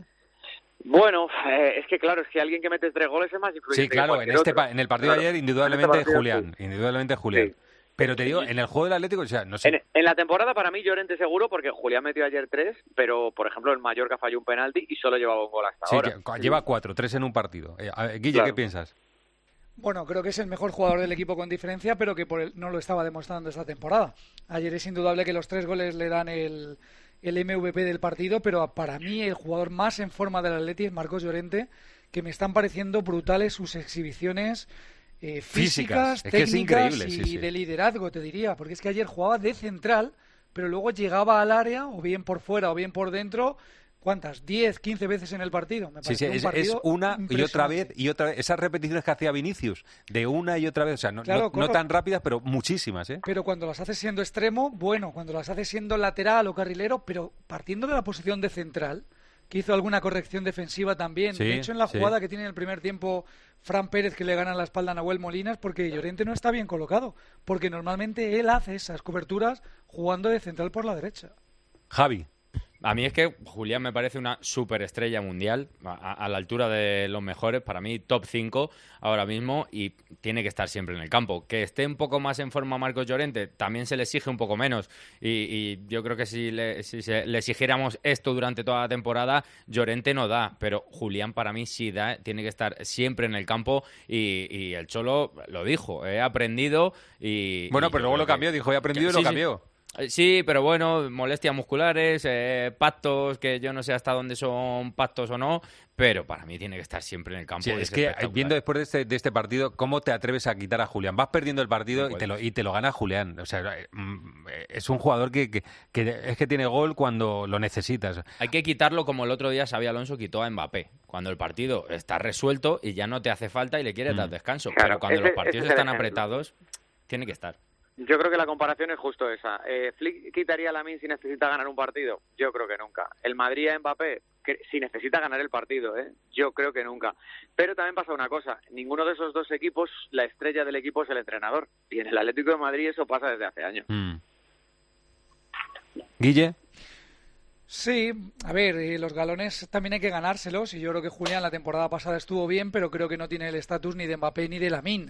Bueno, eh, es que claro, es que alguien que mete tres goles es más influyente. Sí, claro, que en este otro. pa en el partido claro, de ayer indudablemente en este partido, Julián, sí. indudablemente Julián. Sí. Pero te digo, en el juego del Atlético, o sea, no sé. En, en la temporada para mí Llorente seguro, porque Julián metió ayer tres, pero por ejemplo el Mallorca falló un penalti y solo llevaba un gol hasta Sí, ahora. que- lleva cuatro, tres en un partido. Eh, a ver, Guille, Claro. ¿qué piensas? Bueno, creo que es el mejor jugador del equipo con diferencia, pero que por el- no lo estaba demostrando esta temporada. Ayer es indudable que los tres goles le dan el, el M V P del partido, pero para mí el jugador más en forma del Atleti es Marcos Llorente, que me están pareciendo brutales sus exhibiciones eh, Físicas. físicas, Es que es técnicas increíble, y sí, sí. de liderazgo, te diría, porque es que ayer jugaba de central, pero luego llegaba al área, o bien por fuera o bien por dentro, ¿cuántas? diez, quince veces en el partido. Me Sí, sí, pareció un es, es partido una y otra impresionante. vez y otra vez. Esas repeticiones que hacía Vinicius, de una y otra vez, o sea, no, Claro, no- no corro. tan rápidas, pero muchísimas, ¿eh? Pero cuando las haces siendo extremo, bueno, cuando las haces siendo lateral o carrilero, pero partiendo de la posición de central, que hizo alguna corrección defensiva también. Sí, de hecho, en la sí. jugada que tiene en el primer tiempo Fran Pérez, que le gana la espalda a Nahuel Molina, es porque Llorente no está bien colocado, porque normalmente él hace esas coberturas jugando de central por la derecha. Javi. A mí es que Julián me parece una superestrella mundial, a, a la altura de los mejores, para mí top cinco ahora mismo, y tiene que estar siempre en el campo. Que esté un poco más en forma Marcos Llorente, también se le exige un poco menos, y, y yo creo que si, le, si se, le exigiéramos esto durante toda la temporada, Llorente no da, pero Julián para mí sí da, tiene que estar siempre en el campo, y, y el Cholo lo dijo, he aprendido y... Bueno, y pero yo luego creo lo cambió, que- dijo, he aprendido y Sí, lo sí. cambió. Eh, Sí, pero bueno, molestias musculares, eh, pactos que yo no sé hasta dónde son pactos o no, pero para mí tiene que estar siempre en el campo. Sí, y es que espectacular. viendo después de este, de este partido, ¿cómo te atreves a quitar a Julián? Vas perdiendo el partido No y, te lo, puedes. y te lo gana Julián. O sea, eh, mm, es un jugador que, que, que es que tiene gol cuando lo necesitas. Hay que quitarlo como el otro día Xabi Alonso quitó a Mbappé, cuando el partido está resuelto y ya no te hace falta y le quieres Mm. dar descanso. Claro, pero cuando ese- los partidos ese es el están ejemplo. apretados, tiene que estar. Yo creo que la comparación es justo esa. Eh, ¿Flick quitaría a Lamine si necesita ganar un partido? Yo creo que nunca. ¿El Madrid a Mbappé? Que, si necesita ganar el partido, ¿eh? Yo creo que nunca. Pero también pasa una cosa. Ninguno de esos dos equipos, la estrella del equipo es el entrenador. Y en el Atlético de Madrid eso pasa desde hace años. Mm. Guille. Sí, a ver, eh, los galones también hay que ganárselos y yo creo que Julián la temporada pasada estuvo bien, pero creo que no tiene el estatus ni de Mbappé ni de Lamine.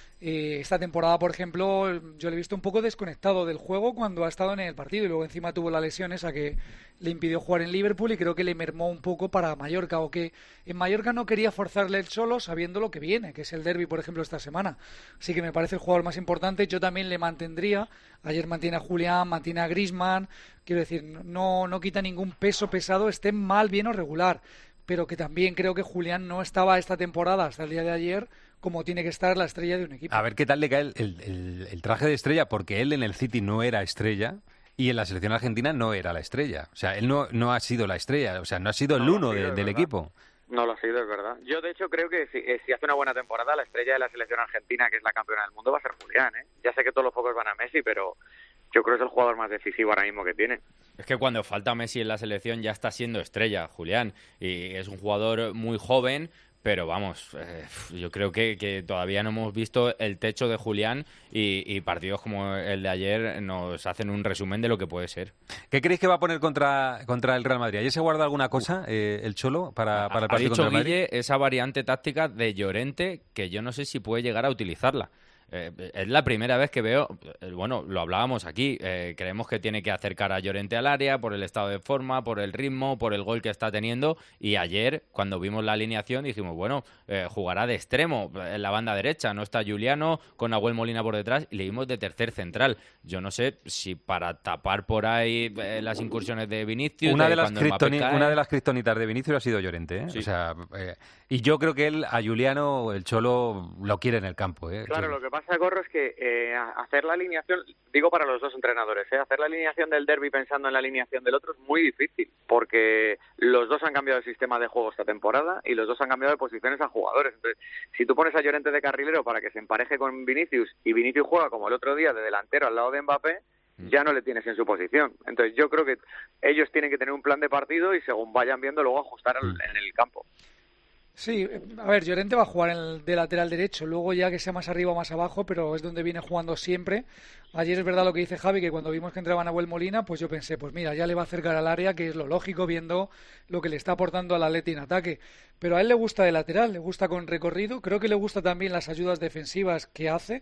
Eh, esta temporada, por ejemplo, yo le he visto un poco desconectado del juego cuando ha estado en el partido y luego encima tuvo la lesión esa que le impidió jugar en Liverpool y creo que le mermó un poco para Mallorca, o que en Mallorca no quería forzarle el solo sabiendo lo que viene, que es el derbi, por ejemplo, esta semana. Así que me parece el jugador más importante. Yo también le mantendría. Ayer mantiene a Julián, mantiene a Griezmann. Quiero decir, no, no quita ningún peso pesado, esté mal, bien o regular. Pero que también creo que Julián no estaba esta temporada, hasta el día de ayer, como tiene que estar la estrella de un equipo. A ver qué tal le cae el, el- el- el traje de estrella, porque él en el City no era estrella y en la selección argentina no era la estrella. O sea, él no, no ha sido la estrella, o sea, no ha sido el No, uno sí, de- es del verdad. equipo. No lo ha sido, es verdad. Yo, de hecho, creo que si, eh, si hace una buena temporada, la estrella de la selección argentina, que es la campeona del mundo, va a ser Julián, ¿eh? Ya sé que todos los focos van a Messi, pero yo creo que es el jugador más decisivo ahora mismo que tiene. Es que cuando falta Messi en la selección ya está siendo estrella, Julián. Y es un jugador muy joven, pero vamos, eh, yo creo que, que todavía no hemos visto el techo de Julián y, y partidos como el de ayer nos hacen un resumen de lo que puede ser. ¿Qué creéis que va a poner contra, contra el Real Madrid? ¿Ayer se guarda alguna cosa eh, el Cholo para, para el Ha partido dicho contra el Madrid? Guille esa variante táctica de Llorente que yo no sé si puede llegar a utilizarla. Eh, es la primera vez que veo, eh, bueno, lo hablábamos aquí, eh, creemos que tiene que acercar a Llorente al área por el estado de forma, por el ritmo, por el gol que está teniendo, y ayer cuando vimos la alineación dijimos, bueno, eh, jugará de extremo en la banda derecha, no está Juliano con Nahuel Molina por detrás y le dimos de tercer central. Yo no sé si para tapar por ahí eh, las incursiones de Vinicius, Una de de, las cuando Mbappé criptoni- cae. una de las criptonitas de Vinicius ha sido Llorente, ¿eh? Sí. O sea, eh, y yo creo que él, a Juliano, el Cholo, lo quiere en el campo, ¿eh? Claro, lo que pasa, Corro, es que eh, hacer la alineación, digo para los dos entrenadores, ¿eh? hacer la alineación del derbi pensando en la alineación del otro es muy difícil, porque los dos han cambiado el sistema de juego esta temporada y los dos han cambiado de posiciones a jugadores. Entonces, si tú pones a Llorente de carrilero para que se empareje con Vinicius y Vinicius juega como el otro día de delantero al lado de Mbappé, ya no le tienes en su posición. Entonces, yo creo que ellos tienen que tener un plan de partido y según vayan viendo, luego ajustar al- en el campo. Sí, eh, a ver, Llorente va a jugar en el, de lateral derecho, luego ya que sea más arriba o más abajo, pero es donde viene jugando siempre. Ayer es verdad lo que dice Javi, que cuando vimos que entraba Nahuel Molina, pues yo pensé, pues mira, ya le va a acercar al área, que es lo lógico viendo lo que le está aportando al Atleti en ataque. Pero a él le gusta de lateral, le gusta con recorrido, creo que le gusta también las ayudas defensivas que hace,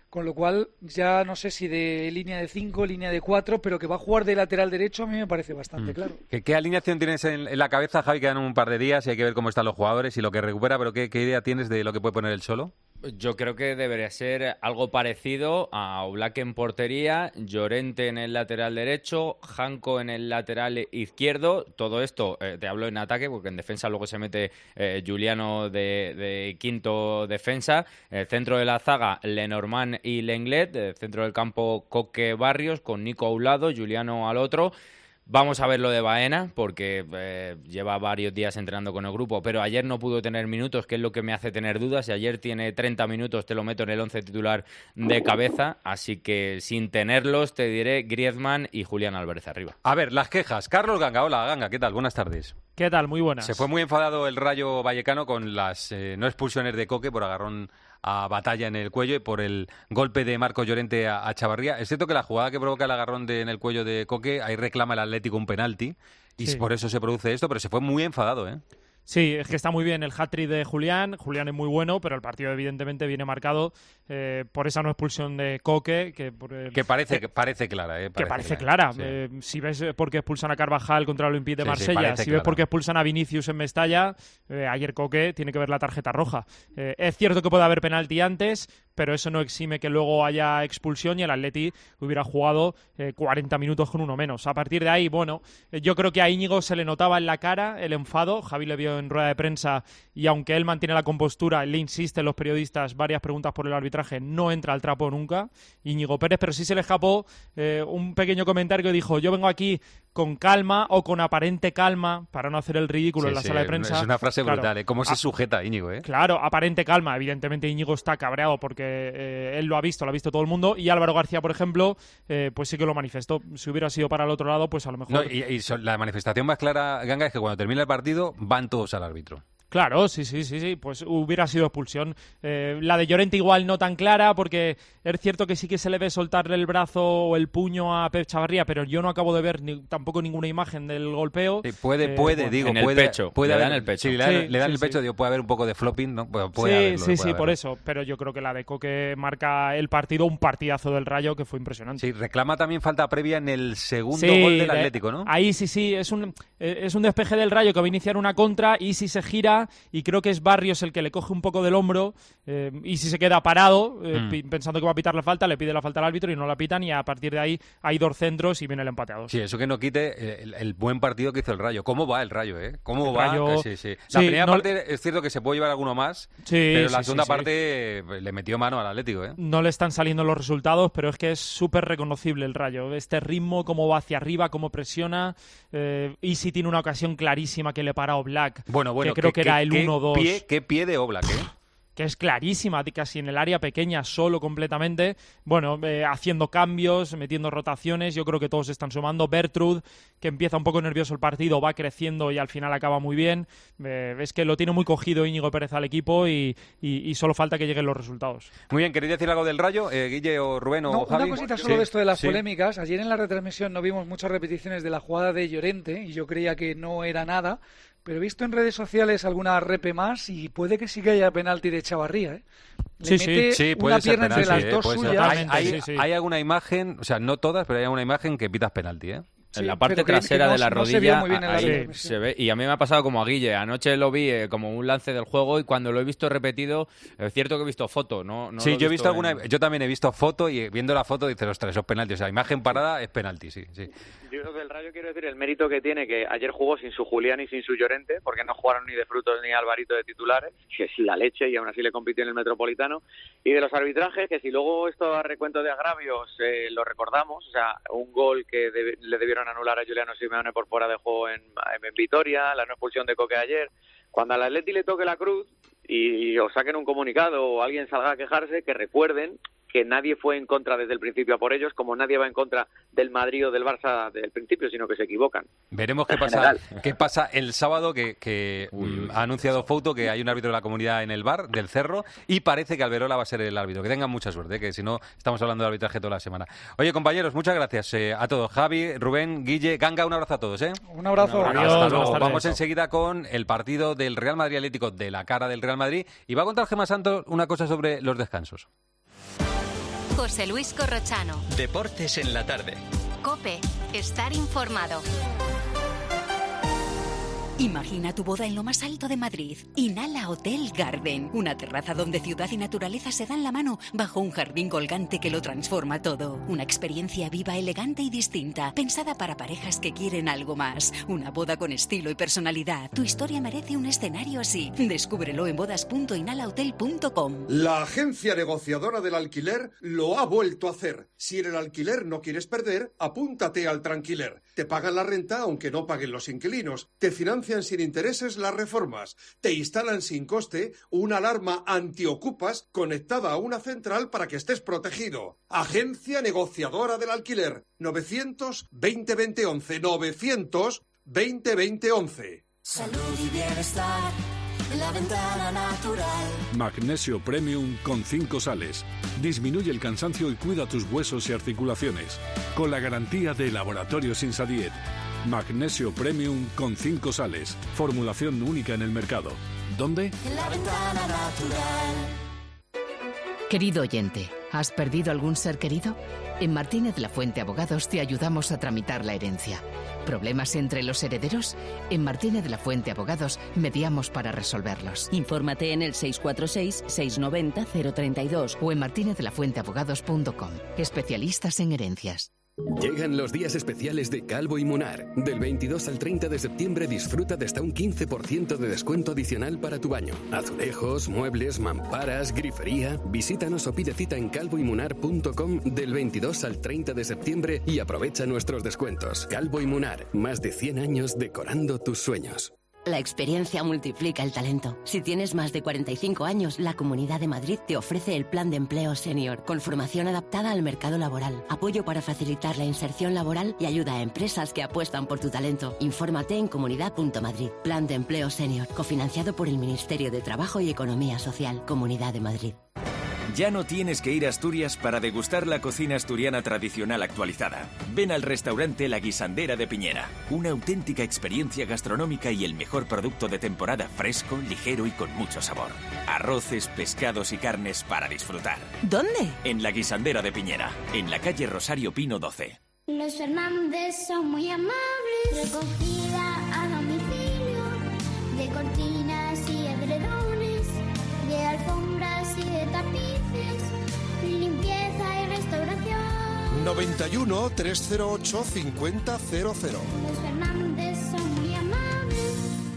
Con lo cual, ya no sé si de línea de cinco, línea de cuatro, pero que va a jugar de lateral derecho a mí me parece bastante mm. claro. ¿Qué, ¿Qué alineación tienes en, en la cabeza, Javi? Quedan un par de días y hay que ver cómo están los jugadores y lo que recupera, pero ¿qué, qué idea tienes de lo que puede poner el Solo? Yo creo que debería ser algo parecido a Oblak en portería, Llorente en el lateral derecho, Janko en el lateral izquierdo. Todo esto eh, te hablo en ataque, porque en defensa luego se mete eh, Juliano de, de quinto defensa. El centro de la zaga, Lenormand y Lenglet. El centro del campo, Coque, Barrios, con Nico a un lado, Juliano al otro. Vamos a ver lo de Baena, porque eh, lleva varios días entrenando con el grupo, pero ayer no pudo tener minutos, que es lo que me hace tener dudas. Si ayer tiene treinta minutos, te lo meto en el once titular de cabeza, así que sin tenerlos te diré Griezmann y Julián Álvarez arriba. A ver, las quejas. Carlos Ganga, hola Ganga, ¿qué tal? Buenas tardes. ¿Qué tal? Muy buenas. Se fue muy enfadado el Rayo Vallecano con las eh, no expulsiones de Coque por agarrón a Batalla en el cuello y por el golpe de Marcos Llorente a, a Chavarría. Es cierto que la jugada que provoca el agarrón de, en el cuello de Coque, ahí reclama el Atlético un penalti y sí. por eso se produce esto, pero se fue muy enfadado, ¿eh? Sí, es que está muy bien el hat-trick de Julián. Julián es muy bueno, pero el partido evidentemente viene marcado eh, por esa no expulsión de Coque. Que, por el, que, parece, que parece clara. Eh, parece que parece clara. clara. Sí. Eh, si ves por qué expulsan a Carvajal contra el Olympique de sí, Marsella, sí, si ves por qué expulsan a Vinicius en Mestalla, eh, ayer Coque tiene que ver la tarjeta roja. Eh, es cierto que puede haber penalti antes, pero eso no exime que luego haya expulsión y el Atleti hubiera jugado eh, cuarenta minutos con uno menos. A partir de ahí, bueno, eh, yo creo que a Íñigo se le notaba en la cara el enfado. Javi le vio en rueda de prensa y aunque él mantiene la compostura, le insisten los periodistas varias preguntas por el arbitraje, no entra al trapo nunca, Íñigo Pérez, pero sí se le escapó eh, un pequeño comentario que dijo: yo vengo aquí con calma o con aparente calma para no hacer el ridículo sí, en la sí, sala de prensa. Es una frase claro, brutal, ¿eh? ¿Cómo se sujeta Íñigo? ¿eh? Claro, aparente calma. Evidentemente Íñigo está cabreado porque eh, él lo ha visto, lo ha visto todo el mundo, y Álvaro García, por ejemplo, eh, pues sí que lo manifestó. Si hubiera sido para el otro lado, pues a lo mejor... No, y, y la manifestación más clara, Ganga, es que cuando termina el partido van todos al árbitro. Claro, sí, sí, sí, sí, pues hubiera sido expulsión. Eh, la de Llorente igual no tan clara, porque es cierto que sí que se le ve soltarle el brazo o el puño a Pep Chavarría, pero yo no acabo de ver ni, tampoco ninguna imagen del golpeo. Sí, puede, eh, puede, bueno, digo, en puede, el pecho, puede le haber, dan el pecho. Sí, le dan, sí, le dan sí, el pecho, sí. Digo, puede haber un poco de flopping, ¿no? Puede, puede sí, haberlo, sí, puede sí, haberlo. por eso, pero yo creo que la de Coque marca el partido, un partidazo del Rayo que fue impresionante. Sí, reclama también falta previa en el segundo sí, gol del Atlético, ¿no? Ahí sí, sí, es un, eh, es un despeje del Rayo que va a iniciar una contra y si se gira, y creo que es Barrios el que le coge un poco del hombro, eh, y si se queda parado eh, mm. pensando que va a pitar la falta, le pide la falta al árbitro y no la pitan, y a partir de ahí hay dos centros y viene el empate a dos. Sí, eso que no quite el, el buen partido que hizo el Rayo. ¿Cómo va el Rayo, eh? ¿Cómo el va? Rayo... Sí, sí. La sí, primera no... parte es cierto que se puede llevar alguno más, sí, pero la sí, segunda sí, parte sí. le metió mano al Atlético, ¿eh? No le están saliendo los resultados, pero es que es súper reconocible el Rayo. Este ritmo, cómo va hacia arriba, cómo presiona. Eh, y si tiene una ocasión clarísima que le para a Oblak, bueno, bueno, que creo que, que era que, el que uno dos. Pie, ¿Qué pie de Oblak, eh? Que es clarísima, casi en el área pequeña, solo completamente, bueno, eh, haciendo cambios, metiendo rotaciones, yo creo que todos están sumando. Bertrud, que empieza un poco nervioso el partido, va creciendo y al final acaba muy bien. Eh, es que lo tiene muy cogido Íñigo Pérez al equipo y, y, y solo falta que lleguen los resultados. Muy bien, ¿queréis decir algo del Rayo, eh, Guille o Rubén o no, Javi? Una cosita solo sí, de esto de las sí. polémicas. Ayer en la retransmisión no vimos muchas repeticiones de la jugada de Llorente y yo creía que no era nada, pero he visto en redes sociales alguna repe más y puede que sí que haya penalti de Chavarría, ¿eh? Le sí, mete sí, sí, puede una pierna penalti, entre las eh, dos Hay, suyas. hay, sí, sí. hay alguna imagen, o sea, no todas, pero hay alguna imagen que pitas penalti, ¿eh? En Sí, la parte pero que- trasera que no- de la no se rodilla, vio muy bien en la ahí retransmisión. se ve. Y a mí me ha pasado como a Guille. Anoche lo vi eh, como un lance del juego y cuando lo he visto repetido, es cierto que he visto foto, ¿no? no sí, lo he yo he visto en- alguna, yo también he visto foto y viendo la foto dices, ostras, eso es penalti. O sea, imagen parada es penalti, sí, sí. Yo creo que el Rayo, quiero decir, el mérito que tiene, que ayer jugó sin su Julián y sin su Llorente, porque no jugaron ni de Frutos ni Alvarito de titulares, que es la leche, y aún así le compitió en el Metropolitano, y de los arbitrajes, que si luego esto a recuento de agravios eh, lo recordamos, o sea, un gol que deb- le debieron anular a Juliano Simeone por fuera de juego en, en Vitoria, la no expulsión de Coque ayer, cuando al Atleti le toque la cruz y, y os saquen un comunicado o alguien salga a quejarse, que recuerden que nadie fue en contra desde el principio a por ellos, como nadie va en contra del Madrid o del Barça desde el principio, sino que se equivocan. Veremos qué En pasa, general. qué pasa el sábado, que, que Uy, uy, mm, ha anunciado Fouto que hay un árbitro de la comunidad en el bar del Cerro y parece que Alberola va a ser el árbitro. Que tengan mucha suerte, que si no estamos hablando de arbitraje toda la semana. Oye, compañeros, muchas gracias eh, a todos. Javi, Rubén, Guille, Ganga, un abrazo a todos, ¿eh? Un abrazo. Un abrazo. Hasta Adiós, luego. buenas tardes. Vamos enseguida con el partido del Real Madrid Atlético, de la cara del Real Madrid, y va a contar Gemma Santos una cosa sobre los descansos. José Luis Corrochano. Deportes en la tarde. COPE. Estar informado. Imagina tu boda en lo más alto de Madrid. Inhala Hotel Garden, una terraza donde ciudad y naturaleza se dan la mano bajo un jardín colgante que lo transforma todo. Una experiencia viva, elegante y distinta, pensada para parejas que quieren algo más. Una boda con estilo y personalidad. Tu historia merece un escenario así. Descúbrelo en bodas punto inhalahotel punto com. La agencia negociadora del alquiler lo ha vuelto a hacer. Si en el alquiler no quieres perder, apúntate al Tranquiler. Te pagan la renta aunque no paguen los inquilinos. Te financian sin intereses las reformas. Te instalan sin coste una alarma antiocupas conectada a una central para que estés protegido. Agencia negociadora del alquiler. novecientos veinte veinte once. novecientos veinte veinte once. Salud y bienestar en la ventana natural. Magnesio Premium con cinco sales. Disminuye el cansancio y cuida tus huesos y articulaciones. Con la garantía de Laboratorios Insadiet. Magnesio Premium con cinco sales. Formulación única en el mercado. ¿Dónde? En la ventana natural. Querido oyente, ¿has perdido algún ser querido? En Martínez de la Fuente Abogados te ayudamos a tramitar la herencia. ¿Problemas entre los herederos? En Martínez de la Fuente Abogados mediamos para resolverlos. Infórmate en el seis cuatro seis, seis nueve cero, cero tres dos o en martinez de la fuente abogados punto com. Especialistas en herencias. Llegan los días especiales de Calvo y Munar. Del veintidós al treinta de septiembre disfruta de hasta un quince por ciento de descuento adicional para tu baño. Azulejos, muebles, mamparas, grifería. Visítanos o pide cita en calvo y munar punto com del veintidós al treinta de septiembre y aprovecha nuestros descuentos. Calvo y Munar, más de cien años decorando tus sueños. La experiencia multiplica el talento. Si tienes más de cuarenta y cinco años, la Comunidad de Madrid te ofrece el Plan de Empleo Senior, con formación adaptada al mercado laboral, apoyo para facilitar la inserción laboral y ayuda a empresas que apuestan por tu talento. Infórmate en comunidad punto madrid. Plan de Empleo Senior, cofinanciado por el Ministerio de Trabajo y Economía Social, Comunidad de Madrid. Ya no tienes que ir a Asturias para degustar la cocina asturiana tradicional actualizada. Ven al restaurante La Guisandera de Piñera. Una auténtica experiencia gastronómica y el mejor producto de temporada, fresco, ligero y con mucho sabor. Arroces, pescados y carnes para disfrutar. ¿Dónde? En La Guisandera de Piñera, en la calle Rosario Pino doce. Los Fernández son muy amables. Recogida a domicilio de cortinas y edredones, de alfombras y de tapices. Limpieza y restauración. noventa y uno, trescientos ocho, cincuenta cero cero. Los Fernández son muy amables.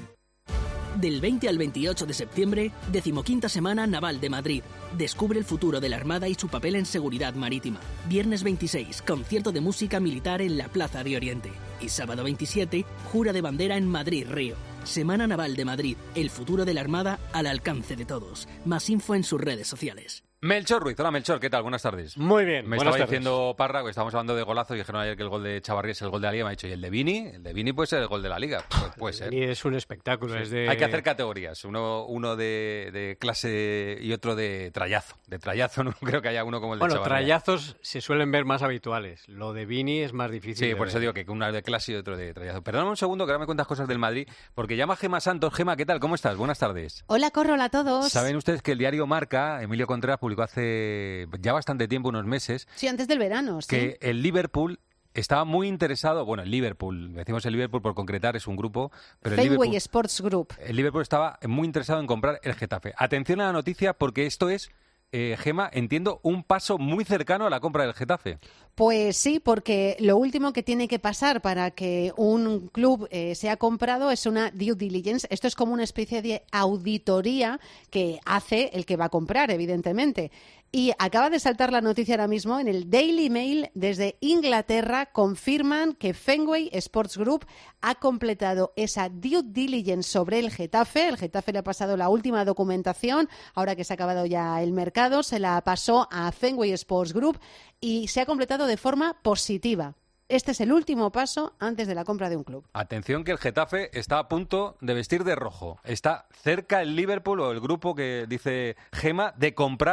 Del veinte al veintiocho de septiembre, decimoquinta Semana Naval de Madrid. Descubre el futuro de la Armada y su papel en seguridad marítima. Viernes veintiséis, concierto de música militar en la Plaza de Oriente. Y sábado veintisiete, jura de bandera en Madrid Río. Semana Naval de Madrid, el futuro de la Armada al alcance de todos. Más info en sus redes sociales. Melchor Ruiz, hola Melchor, ¿qué tal? Buenas tardes. Muy bien, Me buenas estaba tardes. diciendo Parra, que estábamos hablando de golazos y dijeron ayer que el gol de Chavarri es el gol de la Liga. Me ha dicho, ¿y el de Vini? El de Vini puede ser el gol de la Liga. Pues puede ser. Y es un espectáculo. Sí. Es de... Hay que hacer categorías, uno, uno de, de clase y otro de trayazo. De trayazo no creo que haya uno como el de Bueno, Chavarri. trayazos se suelen ver más habituales. Lo de Vini es más difícil. Sí, de por ver. eso digo que uno de clase y otro de trayazo. Perdóname un segundo que ahora me cuentas cosas del Madrid, porque llama Gema Santos. Gema, ¿qué tal? ¿Cómo estás? Buenas tardes. Hola, Corrola a todos. Saben ustedes que el diario Marca, Emilio Contreras publicó hace ya bastante tiempo, unos meses, Sí, antes del verano, sí. que el Liverpool estaba muy interesado, bueno, el Liverpool, decimos el Liverpool por concretar, es un grupo, pero el Fenway Liverpool, Sports Group. el Liverpool estaba muy interesado en comprar el Getafe. Atención a la noticia porque esto es, eh, Gema, entiendo, un paso muy cercano a la compra del Getafe. Pues sí, porque lo último que tiene que pasar para que un club eh, sea comprado es una due diligence. Esto es como una especie de auditoría que hace el que va a comprar, evidentemente. Y acaba de saltar la noticia ahora mismo en el Daily Mail desde Inglaterra. Confirman que Fenway Sports Group ha completado esa due diligence sobre el Getafe. El Getafe le ha pasado la última documentación, ahora que se ha acabado ya el mercado, se la pasó a Fenway Sports Group y se ha completado de forma positiva. Este es el último paso antes de la compra de un club. Atención que el Getafe está a punto de vestir de rojo. Está cerca el Liverpool o el grupo que dice Gema de comprar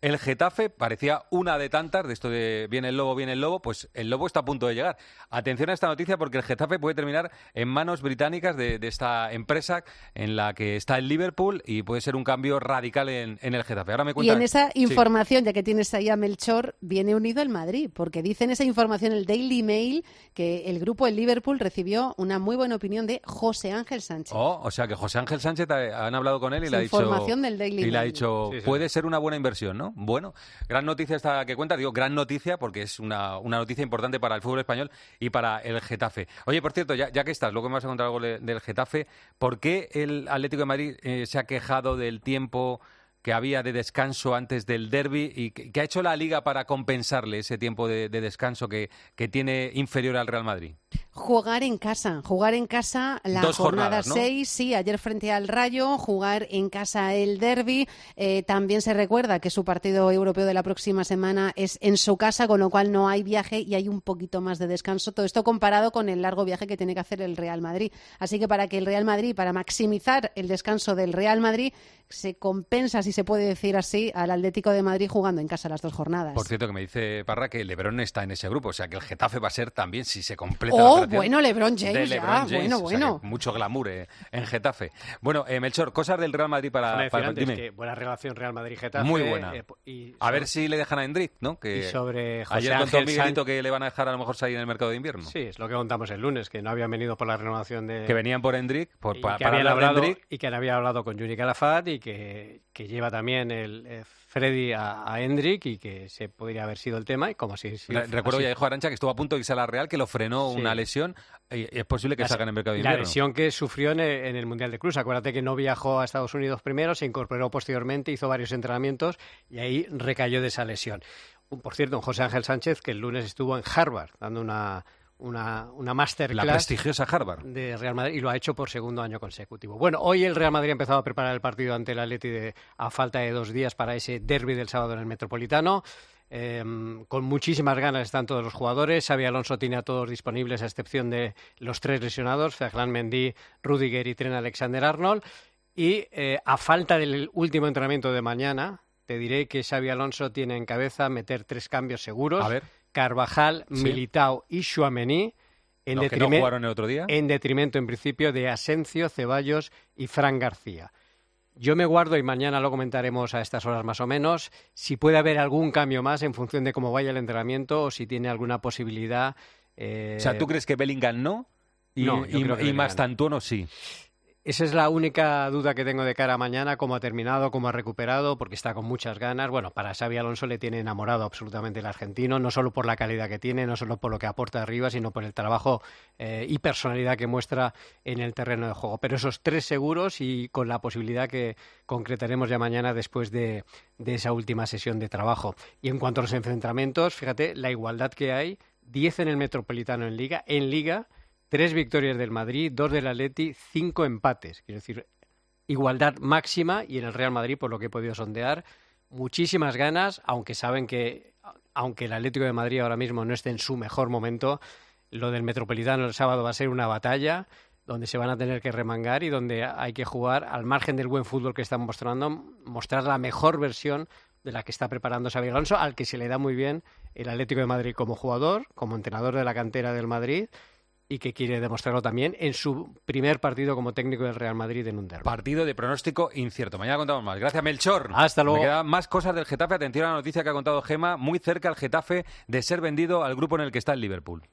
El Getafe parecía una de tantas, de esto de viene el lobo, viene el lobo, pues el lobo está a punto de llegar. Atención a esta noticia porque el Getafe puede terminar en manos británicas de, de esta empresa en la que está el Liverpool y puede ser un cambio radical en, en el Getafe. Ahora me cuentan... Y en esa información, sí. ya que tienes ahí a Melchor, viene unido el Madrid, porque dice en esa información el Daily Mail que el grupo El Liverpool recibió una muy buena opinión de José Ángel Sánchez. Oh, o sea que José Ángel Sánchez han hablado con él y Es le ha dicho... información del Daily y le ha Mail. dicho, Sí, sí. puede ser una buena inversión, ¿no? Bueno, gran noticia esta que cuenta, digo gran noticia porque es una, una noticia importante para el fútbol español y para el Getafe. Oye, por cierto, ya, ya que estás, luego me vas a contar algo de, del Getafe, ¿por qué el Atlético de Madrid eh, se ha quejado del tiempo que había de descanso antes del derbi y que, que ha hecho la Liga para compensarle ese tiempo de, de descanso que, que tiene inferior al Real Madrid? Jugar en casa, jugar en casa la Dos jornada jornadas, ¿no? seis, sí, ayer frente al Rayo, jugar en casa el derbi. Eh, también se recuerda que su partido europeo de la próxima semana es en su casa, con lo cual no hay viaje y hay un poquito más de descanso. Todo esto comparado con el largo viaje que tiene que hacer el Real Madrid. Así que para que el Real Madrid, para maximizar el descanso del Real Madrid, se compensa, si se puede decir así, al Atlético de Madrid jugando en casa las dos jornadas. Por cierto, que me dice Parra que LeBron está en ese grupo, o sea que el Getafe va a ser también, si se completa la Oh, operación bueno, LeBron James, de ya, LeBron James, bueno, o sea bueno. que mucho glamour eh, en Getafe. Bueno, eh, Melchor, cosas del Real Madrid para... Déjame decir para antes dime. que buena relación Real Madrid-Getafe. Muy buena. eh, y A sobre- ver si le dejan a Endrick, ¿no? Que y sobre José ayer contó Ángel Miguelito San- que le van a dejar a lo mejor salir en el mercado de invierno. Sí, es lo que contamos el lunes, que no habían venido por la renovación de... Que venían por Endrick, por, y pa- que para habían hablar de hablado, Endrick. y que había hablado con Yuri Calafat y que, que lleva también el eh, Freddy a, a Endrick y que se podría haber sido el tema y como así... sí, Re- Recuerdo así- ya dijo Arantxa que estuvo a punto de irse a la Real, que lo frenó Sí. una lesión y es posible que La- salga en el mercado de La invierno. lesión que sufrió en el, en el Mundial de Cruz. Acuérdate que no viajó a Estados Unidos primero, se incorporó posteriormente, hizo varios entrenamientos y ahí recayó de esa lesión. Un- Por cierto, un José Ángel Sánchez que el lunes estuvo en Harvard dando una, una, una masterclass. La prestigiosa Harvard. De Real Madrid y lo ha hecho por segundo año consecutivo. Bueno, hoy el Real Madrid ha empezado a preparar el partido ante el Atleti de, a falta de dos días para ese derbi del sábado en el Metropolitano. Eh, con muchísimas ganas están todos los jugadores. Xabi Alonso tiene a todos disponibles a excepción de los tres lesionados, Ferland Mendy, Rudiger y Trent Alexander-Arnold. Y eh, a falta del último entrenamiento de mañana, te diré que Xabi Alonso tiene en cabeza meter tres cambios seguros. A ver. Carvajal, Sí. Militao y Tchouaméni. En, Los que no detrimen- jugaron el otro día. en detrimento, en principio, de Asencio, Ceballos y Fran García. Yo me guardo, y mañana lo comentaremos a estas horas más o menos, si puede haber algún cambio más en función de cómo vaya el entrenamiento o si tiene alguna posibilidad. eh, O sea, ¿tú crees que Bellingham no? Y, No, yo y, creo que y Bellingham. Mastantuono sí. Esa es la única duda que tengo de cara a mañana, cómo ha terminado, cómo ha recuperado, porque está con muchas ganas. Bueno, para Xabi Alonso le tiene enamorado absolutamente el argentino, no solo por la calidad que tiene, no solo por lo que aporta arriba, sino por el trabajo eh, y personalidad que muestra en el terreno de juego. Pero esos tres seguros y con la posibilidad que concretaremos ya mañana después de, de esa última sesión de trabajo. Y en cuanto a los enfrentamientos, fíjate la igualdad que hay, diez en el Metropolitano en Liga, en Liga... Tres victorias del Madrid, dos del Atleti, cinco empates. Quiero decir, igualdad máxima y en el Real Madrid, por lo que he podido sondear, muchísimas ganas, aunque saben que, aunque el Atlético de Madrid ahora mismo no esté en su mejor momento, lo del Metropolitano el sábado va a ser una batalla donde se van a tener que remangar y donde hay que jugar, al margen del buen fútbol que están mostrando, mostrar la mejor versión de la que está preparando Xabi Alonso, al que se le da muy bien el Atlético de Madrid como jugador, como entrenador de la cantera del Madrid, y que quiere demostrarlo también en su primer partido como técnico del Real Madrid en un derbi. Partido de pronóstico incierto. Mañana contamos más. Gracias, Melchor. Hasta luego. Me quedan más cosas del Getafe. Atención a la noticia que ha contado Gema. Muy cerca el Getafe de ser vendido al grupo en el que está el Liverpool.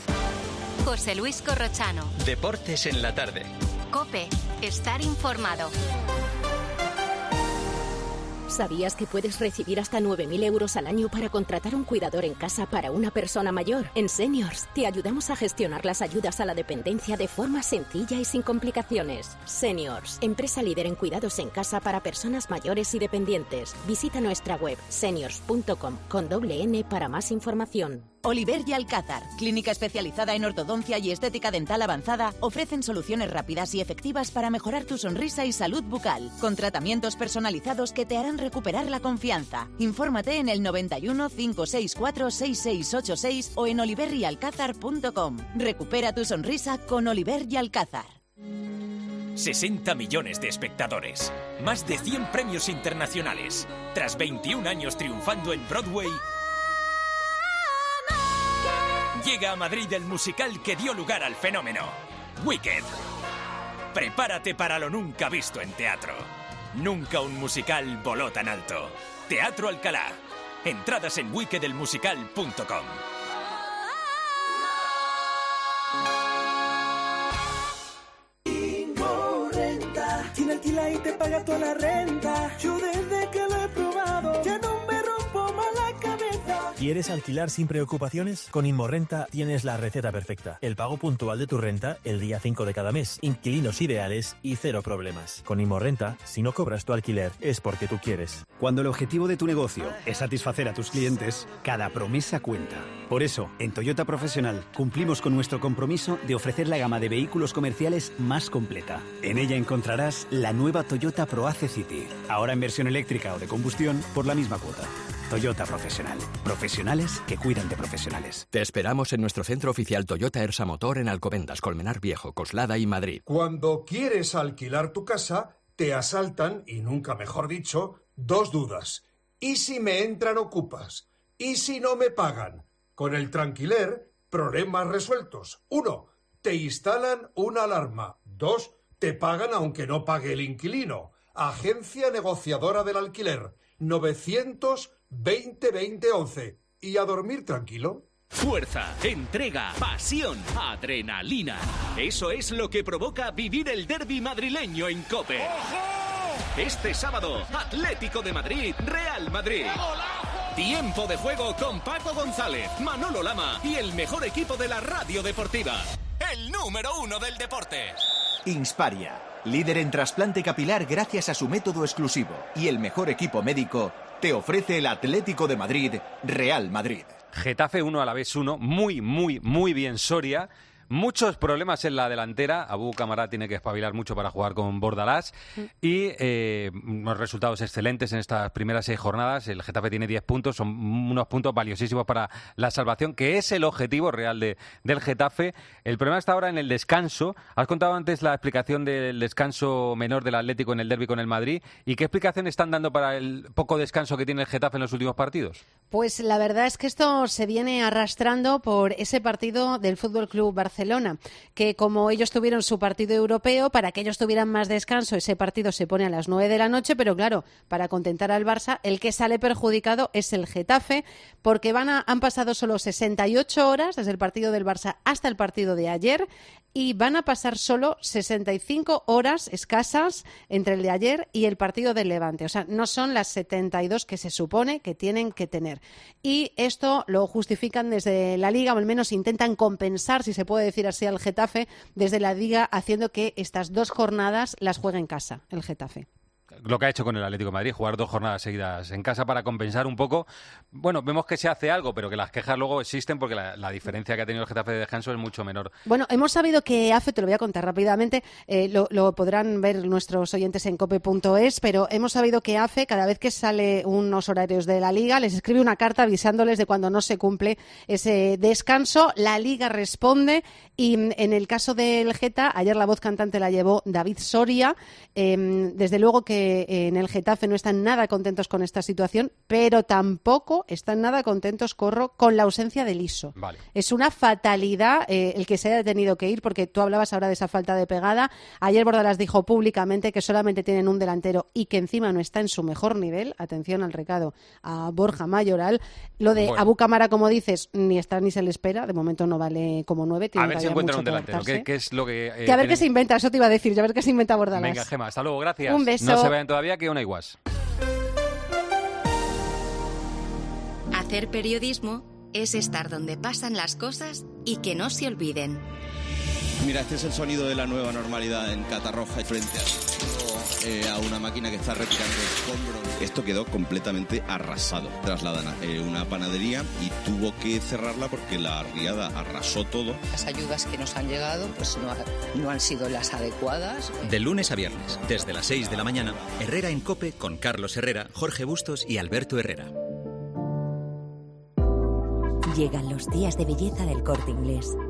José Luis Corrochano. Deportes en la tarde. COPE. Estar informado. ¿Sabías que puedes recibir hasta nueve mil euros al año para contratar un cuidador en casa para una persona mayor? En Seniors te ayudamos a gestionar las ayudas a la dependencia de forma sencilla y sin complicaciones. Seniors, empresa líder en cuidados en casa para personas mayores y dependientes. Visita nuestra web seniors punto com con doble N para más información. Oliver y Alcázar, clínica especializada en ortodoncia y estética dental avanzada, ofrecen soluciones rápidas y efectivas para mejorar tu sonrisa y salud bucal, con tratamientos personalizados que te harán recuperar la confianza. Infórmate en el noventa y uno, cinco seis cuatro, seis seis ocho seis o en oliver y alcázar punto com. Recupera tu sonrisa con Oliver y Alcázar. sesenta millones de espectadores, más de cien premios internacionales. Tras veintiún años triunfando en Broadway, llega a Madrid el musical que dio lugar al fenómeno, Wicked. Prepárate para lo nunca visto en teatro. Nunca un musical voló tan alto. Teatro Alcalá. Entradas en wicked el musical punto com. Quien alquila y te paga toda la renta. Yo desde que lo he probado ya no me rompo más la cabeza. ¿Quieres alquilar sin preocupaciones? Con Inmorrenta tienes la receta perfecta. El pago puntual de tu renta el día cinco de cada mes. Inquilinos ideales y cero problemas. Con Inmorrenta, si no cobras tu alquiler, es porque tú quieres. Cuando el objetivo de tu negocio es satisfacer a tus clientes, cada promesa cuenta. Por eso, en Toyota Profesional cumplimos con nuestro compromiso de ofrecer la gama de vehículos comerciales más completa. En ella encontrarás la nueva Toyota ProAce City, ahora en versión eléctrica o de combustión por la misma cuota. Toyota Profesional. Profesionales que cuidan de profesionales. Te esperamos en nuestro centro oficial Toyota Ersa Motor en Alcobendas, Colmenar Viejo, Coslada y Madrid. Cuando quieres alquilar tu casa, te asaltan, y nunca mejor dicho, dos dudas. ¿Y si me entran ocupas? ¿Y si no me pagan? Con el Tranquiler, problemas resueltos. Uno, te instalan una alarma. Dos, te pagan aunque no pague el inquilino. Agencia negociadora del alquiler. novecientos veinte veinte once. Y a dormir tranquilo. Fuerza, entrega, pasión, adrenalina. Eso es lo que provoca vivir el derbi madrileño en COPE. ¡Ojo! Este sábado, Atlético de Madrid, Real Madrid. Tiempo de juego con Paco González, Manolo Lama y el mejor equipo de la radio deportiva. El número uno del deporte. Insparia, líder en trasplante capilar gracias a su método exclusivo. Y el mejor equipo médico te ofrece el Atlético de Madrid, Real Madrid. Getafe uno, Alavés uno, muy, muy, muy bien Soria. Muchos problemas en la delantera. Abu Camará tiene que espabilar mucho para jugar con Bordalás. Y eh, unos resultados excelentes en estas primeras seis jornadas. El Getafe tiene diez puntos. Son unos puntos valiosísimos para la salvación, que es el objetivo real de, del Getafe. El problema está ahora en el descanso. Has contado antes la explicación del descanso menor del Atlético en el derbi con el Madrid. ¿Y qué explicación están dando para el poco descanso que tiene el Getafe en los últimos partidos? Pues la verdad es que esto se viene arrastrando por ese partido del F C Barcelona. Barcelona, que como ellos tuvieron su partido europeo, para que ellos tuvieran más descanso, ese partido se pone a las nueve de la noche, pero claro, para contentar al Barça, el que sale perjudicado es el Getafe, porque van a, han pasado solo sesenta y ocho horas desde el partido del Barça hasta el partido de ayer, y van a pasar solo sesenta y cinco horas escasas entre el de ayer y el partido del Levante. O sea, no son las setenta y dos que se supone que tienen que tener. Y esto lo justifican desde la Liga, o al menos intentan compensar, si se puede decir así, al Getafe, desde la Liga, haciendo que estas dos jornadas las juegue en casa, el Getafe. Lo que ha hecho con el Atlético de Madrid, jugar dos jornadas seguidas en casa para compensar un poco. Bueno, vemos que se hace algo, pero que las quejas luego existen porque la, la diferencia que ha tenido el Getafe de descanso es mucho menor. Bueno, hemos sabido que A F E, te lo voy a contar rápidamente, eh, lo, lo podrán ver nuestros oyentes en cope punto es, pero hemos sabido que A F E, cada vez que sale unos horarios de la Liga, les escribe una carta avisándoles de cuando no se cumple ese descanso. La Liga responde y en el caso del Geta, ayer la voz cantante la llevó David Soria. Eh, desde luego que en el Getafe no están nada contentos con esta situación, pero tampoco están nada contentos, Corro, con la ausencia de Liso. Vale. Es una fatalidad eh, el que se haya tenido que ir, porque tú hablabas ahora de esa falta de pegada. Ayer Bordalás dijo públicamente que solamente tienen un delantero y que encima no está en su mejor nivel. Atención al recado a Borja Mayoral. Lo de bueno. Abu Camara, como dices, ni está ni se le espera. De momento no vale como nueve. Tiene a ver si encuentran un delantero. ¿Qué, ¿Qué es lo que, eh, que a ver tienen... qué se inventa, eso te iba a decir. Ya a ver qué se inventa Bordalás. Venga, Gemma, hasta luego, gracias. Un beso. No se vayan todavía, que una iguas. Hacer periodismo es estar donde pasan las cosas y que no se olviden. Mira, este es el sonido de la nueva normalidad en Catarroja y frente a, eh, a una máquina que está retirando escombros. Esto quedó completamente arrasado. Trasladan a eh, una panadería y tuvo que cerrarla porque la riada arrasó todo. Las ayudas que nos han llegado pues no, ha, no han sido las adecuadas. De lunes a viernes, desde las seis de la mañana, Herrera en COPE con Carlos Herrera, Jorge Bustos y Alberto Herrera. Llegan los días de belleza del Corte Inglés.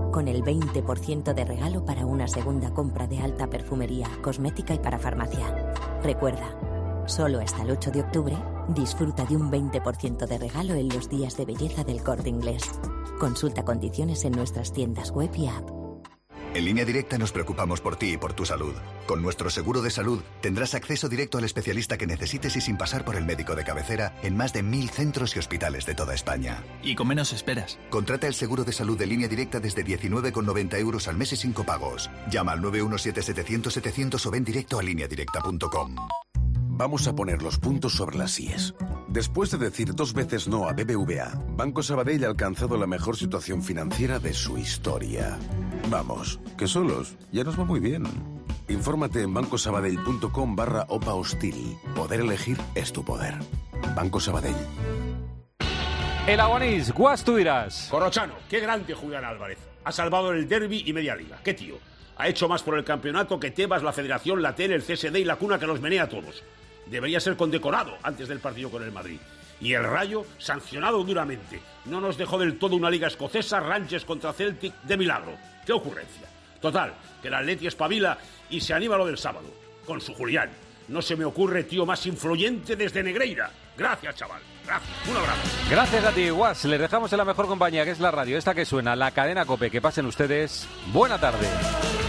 con el veinte por ciento de regalo para una segunda compra de alta perfumería, cosmética y para farmacia. Recuerda, solo hasta el ocho de octubre, disfruta de un veinte por ciento de regalo en los días de belleza del Corte Inglés. Consulta condiciones en nuestras tiendas web y app. En Línea Directa nos preocupamos por ti y por tu salud. Con nuestro seguro de salud tendrás acceso directo al especialista que necesites y sin pasar por el médico de cabecera en más de mil centros y hospitales de toda España. Y con menos esperas. Contrata el seguro de salud de Línea Directa desde diecinueve con noventa euros al mes y sin copagos. Llama al nueve uno siete setecientos setecientos o ven directo a línea directa punto com. Vamos a poner los puntos sobre las íes. Después de decir dos veces no a B B V A, Banco Sabadell ha alcanzado la mejor situación financiera de su historia. Vamos, que solos ya nos va muy bien. Infórmate en bancosabadell.com barra OPA hostil. Poder elegir es tu poder. Banco Sabadell. El Aguanís, Guas, tú dirás. Corrochano, qué grande Julián Álvarez. Ha salvado el derbi y media liga. Qué tío. Ha hecho más por el campeonato que Tebas, la Federación, la tele, el C S D y la Cuna, que los menea a todos. Debería ser condecorado antes del partido con el Madrid. Y el Rayo, sancionado duramente. No nos dejó del todo una liga escocesa, Rangers contra Celtic, de milagro. ¡Qué ocurrencia! Total, que el Atleti espabila y se anima lo del sábado. Con su Julián. No se me ocurre tío más influyente desde Negreira. Gracias, chaval. Gracias. Un abrazo. Gracias a ti, Guas. Les dejamos en la mejor compañía, que es la radio. Esta que suena, la cadena COPE. Que pasen ustedes. Buena tarde.